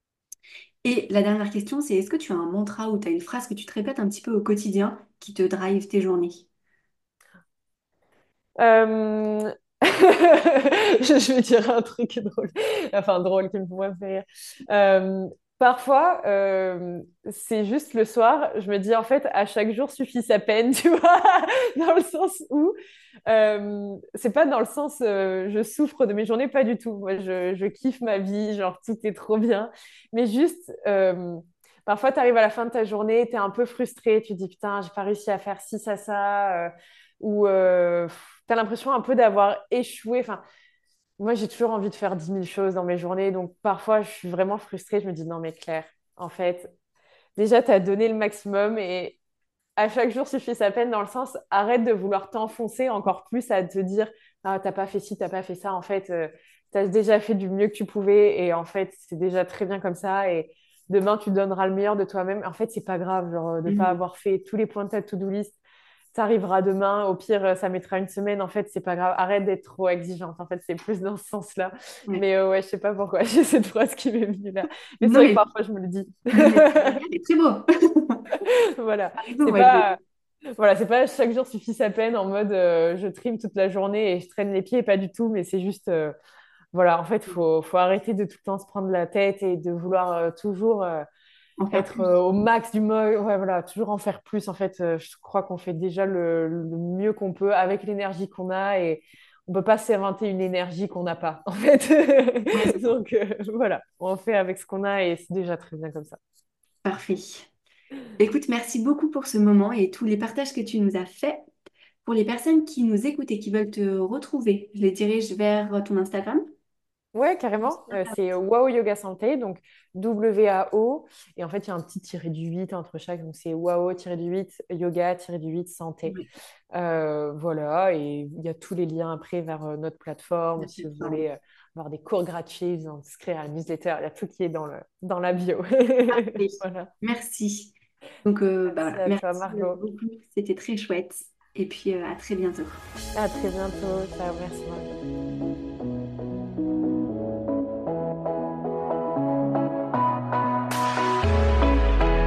Et la dernière question, c'est est-ce que tu as un mantra ou tu as une phrase que tu te répètes un petit peu au quotidien qui te drive tes journées? Euh, je vais dire un truc drôle, enfin drôle qui me moi fait rire. Euh, Parfois, c'est juste le soir, je me dis en fait, à chaque jour suffit sa peine, tu vois, dans le sens où c'est pas dans le sens je souffre de mes journées, pas du tout. Moi, je kiffe ma vie, genre tout est trop bien, mais juste. Parfois, tu arrives à la fin de ta journée, tu es un peu frustré, tu te dis putain, j'ai pas réussi à faire ci, ça, ça. où tu as l'impression un peu d'avoir échoué. Enfin, moi, j'ai toujours envie de faire 10 000 choses dans mes journées. Donc, parfois, je suis vraiment frustrée. Je me dis, non, mais Claire, en fait, déjà, tu as donné le maximum et à chaque jour suffit sa peine dans le sens, arrête de vouloir t'enfoncer encore plus à te dire, ah, t'as pas fait ci, t'as pas fait ça. En fait, tu as déjà fait du mieux que tu pouvais et en fait, c'est déjà très bien comme ça. Et demain, tu donneras le meilleur de toi-même. En fait, c'est pas grave, genre, de pas Mhm. avoir fait tous les points de ta to-do list. Ça arrivera demain. Au pire, ça mettra une semaine. En fait, c'est pas grave. Arrête d'être trop exigeante. En fait, c'est plus dans ce sens-là. Ouais. Mais ouais, je sais pas pourquoi j'ai cette phrase qui m'est venue là. Mais c'est Non, vrai que mais parfois, je me le dis. le message derrière est très beau. Voilà. T'as raison, C'est ouais, pas. Voilà, c'est pas chaque jour suffit sa peine en mode je trime toute la journée et je traîne les pieds, pas du tout, mais c'est juste, voilà, en fait, faut arrêter de tout le temps se prendre la tête et de vouloir toujours en faire être plus. au max du mode, ouais, voilà, toujours en faire plus. En fait, je crois qu'on fait déjà le mieux qu'on peut avec l'énergie qu'on a et on peut pas s'inventer une énergie qu'on n'a pas, en fait. Ouais, c'est ça. Donc, voilà, on fait avec ce qu'on a et c'est déjà très bien comme ça. Parfait. Écoute, merci beaucoup pour ce moment et tous les partages que tu nous as faits. Pour les personnes qui nous écoutent et qui veulent te retrouver, je les dirige vers ton Instagram. Ouais, carrément. C'est Wow Yoga Santé, donc WAO. Et en fait, il y a un petit tiré du 8 entre chaque. Donc, c'est WAO-8, Yoga-8 Santé. Oui, Voilà. Et il y a tous les liens après vers notre plateforme. la Si vous plateforme. voulez avoir des cours gratuits, vous inscrire à la newsletter, il y a tout qui est dans la bio. Parfait. Voilà. Merci. Donc, bah Merci voilà, à toi, merci Margot. beaucoup. C'était très chouette. Et puis, à très bientôt. À très bientôt. Ciao, merci, Margot.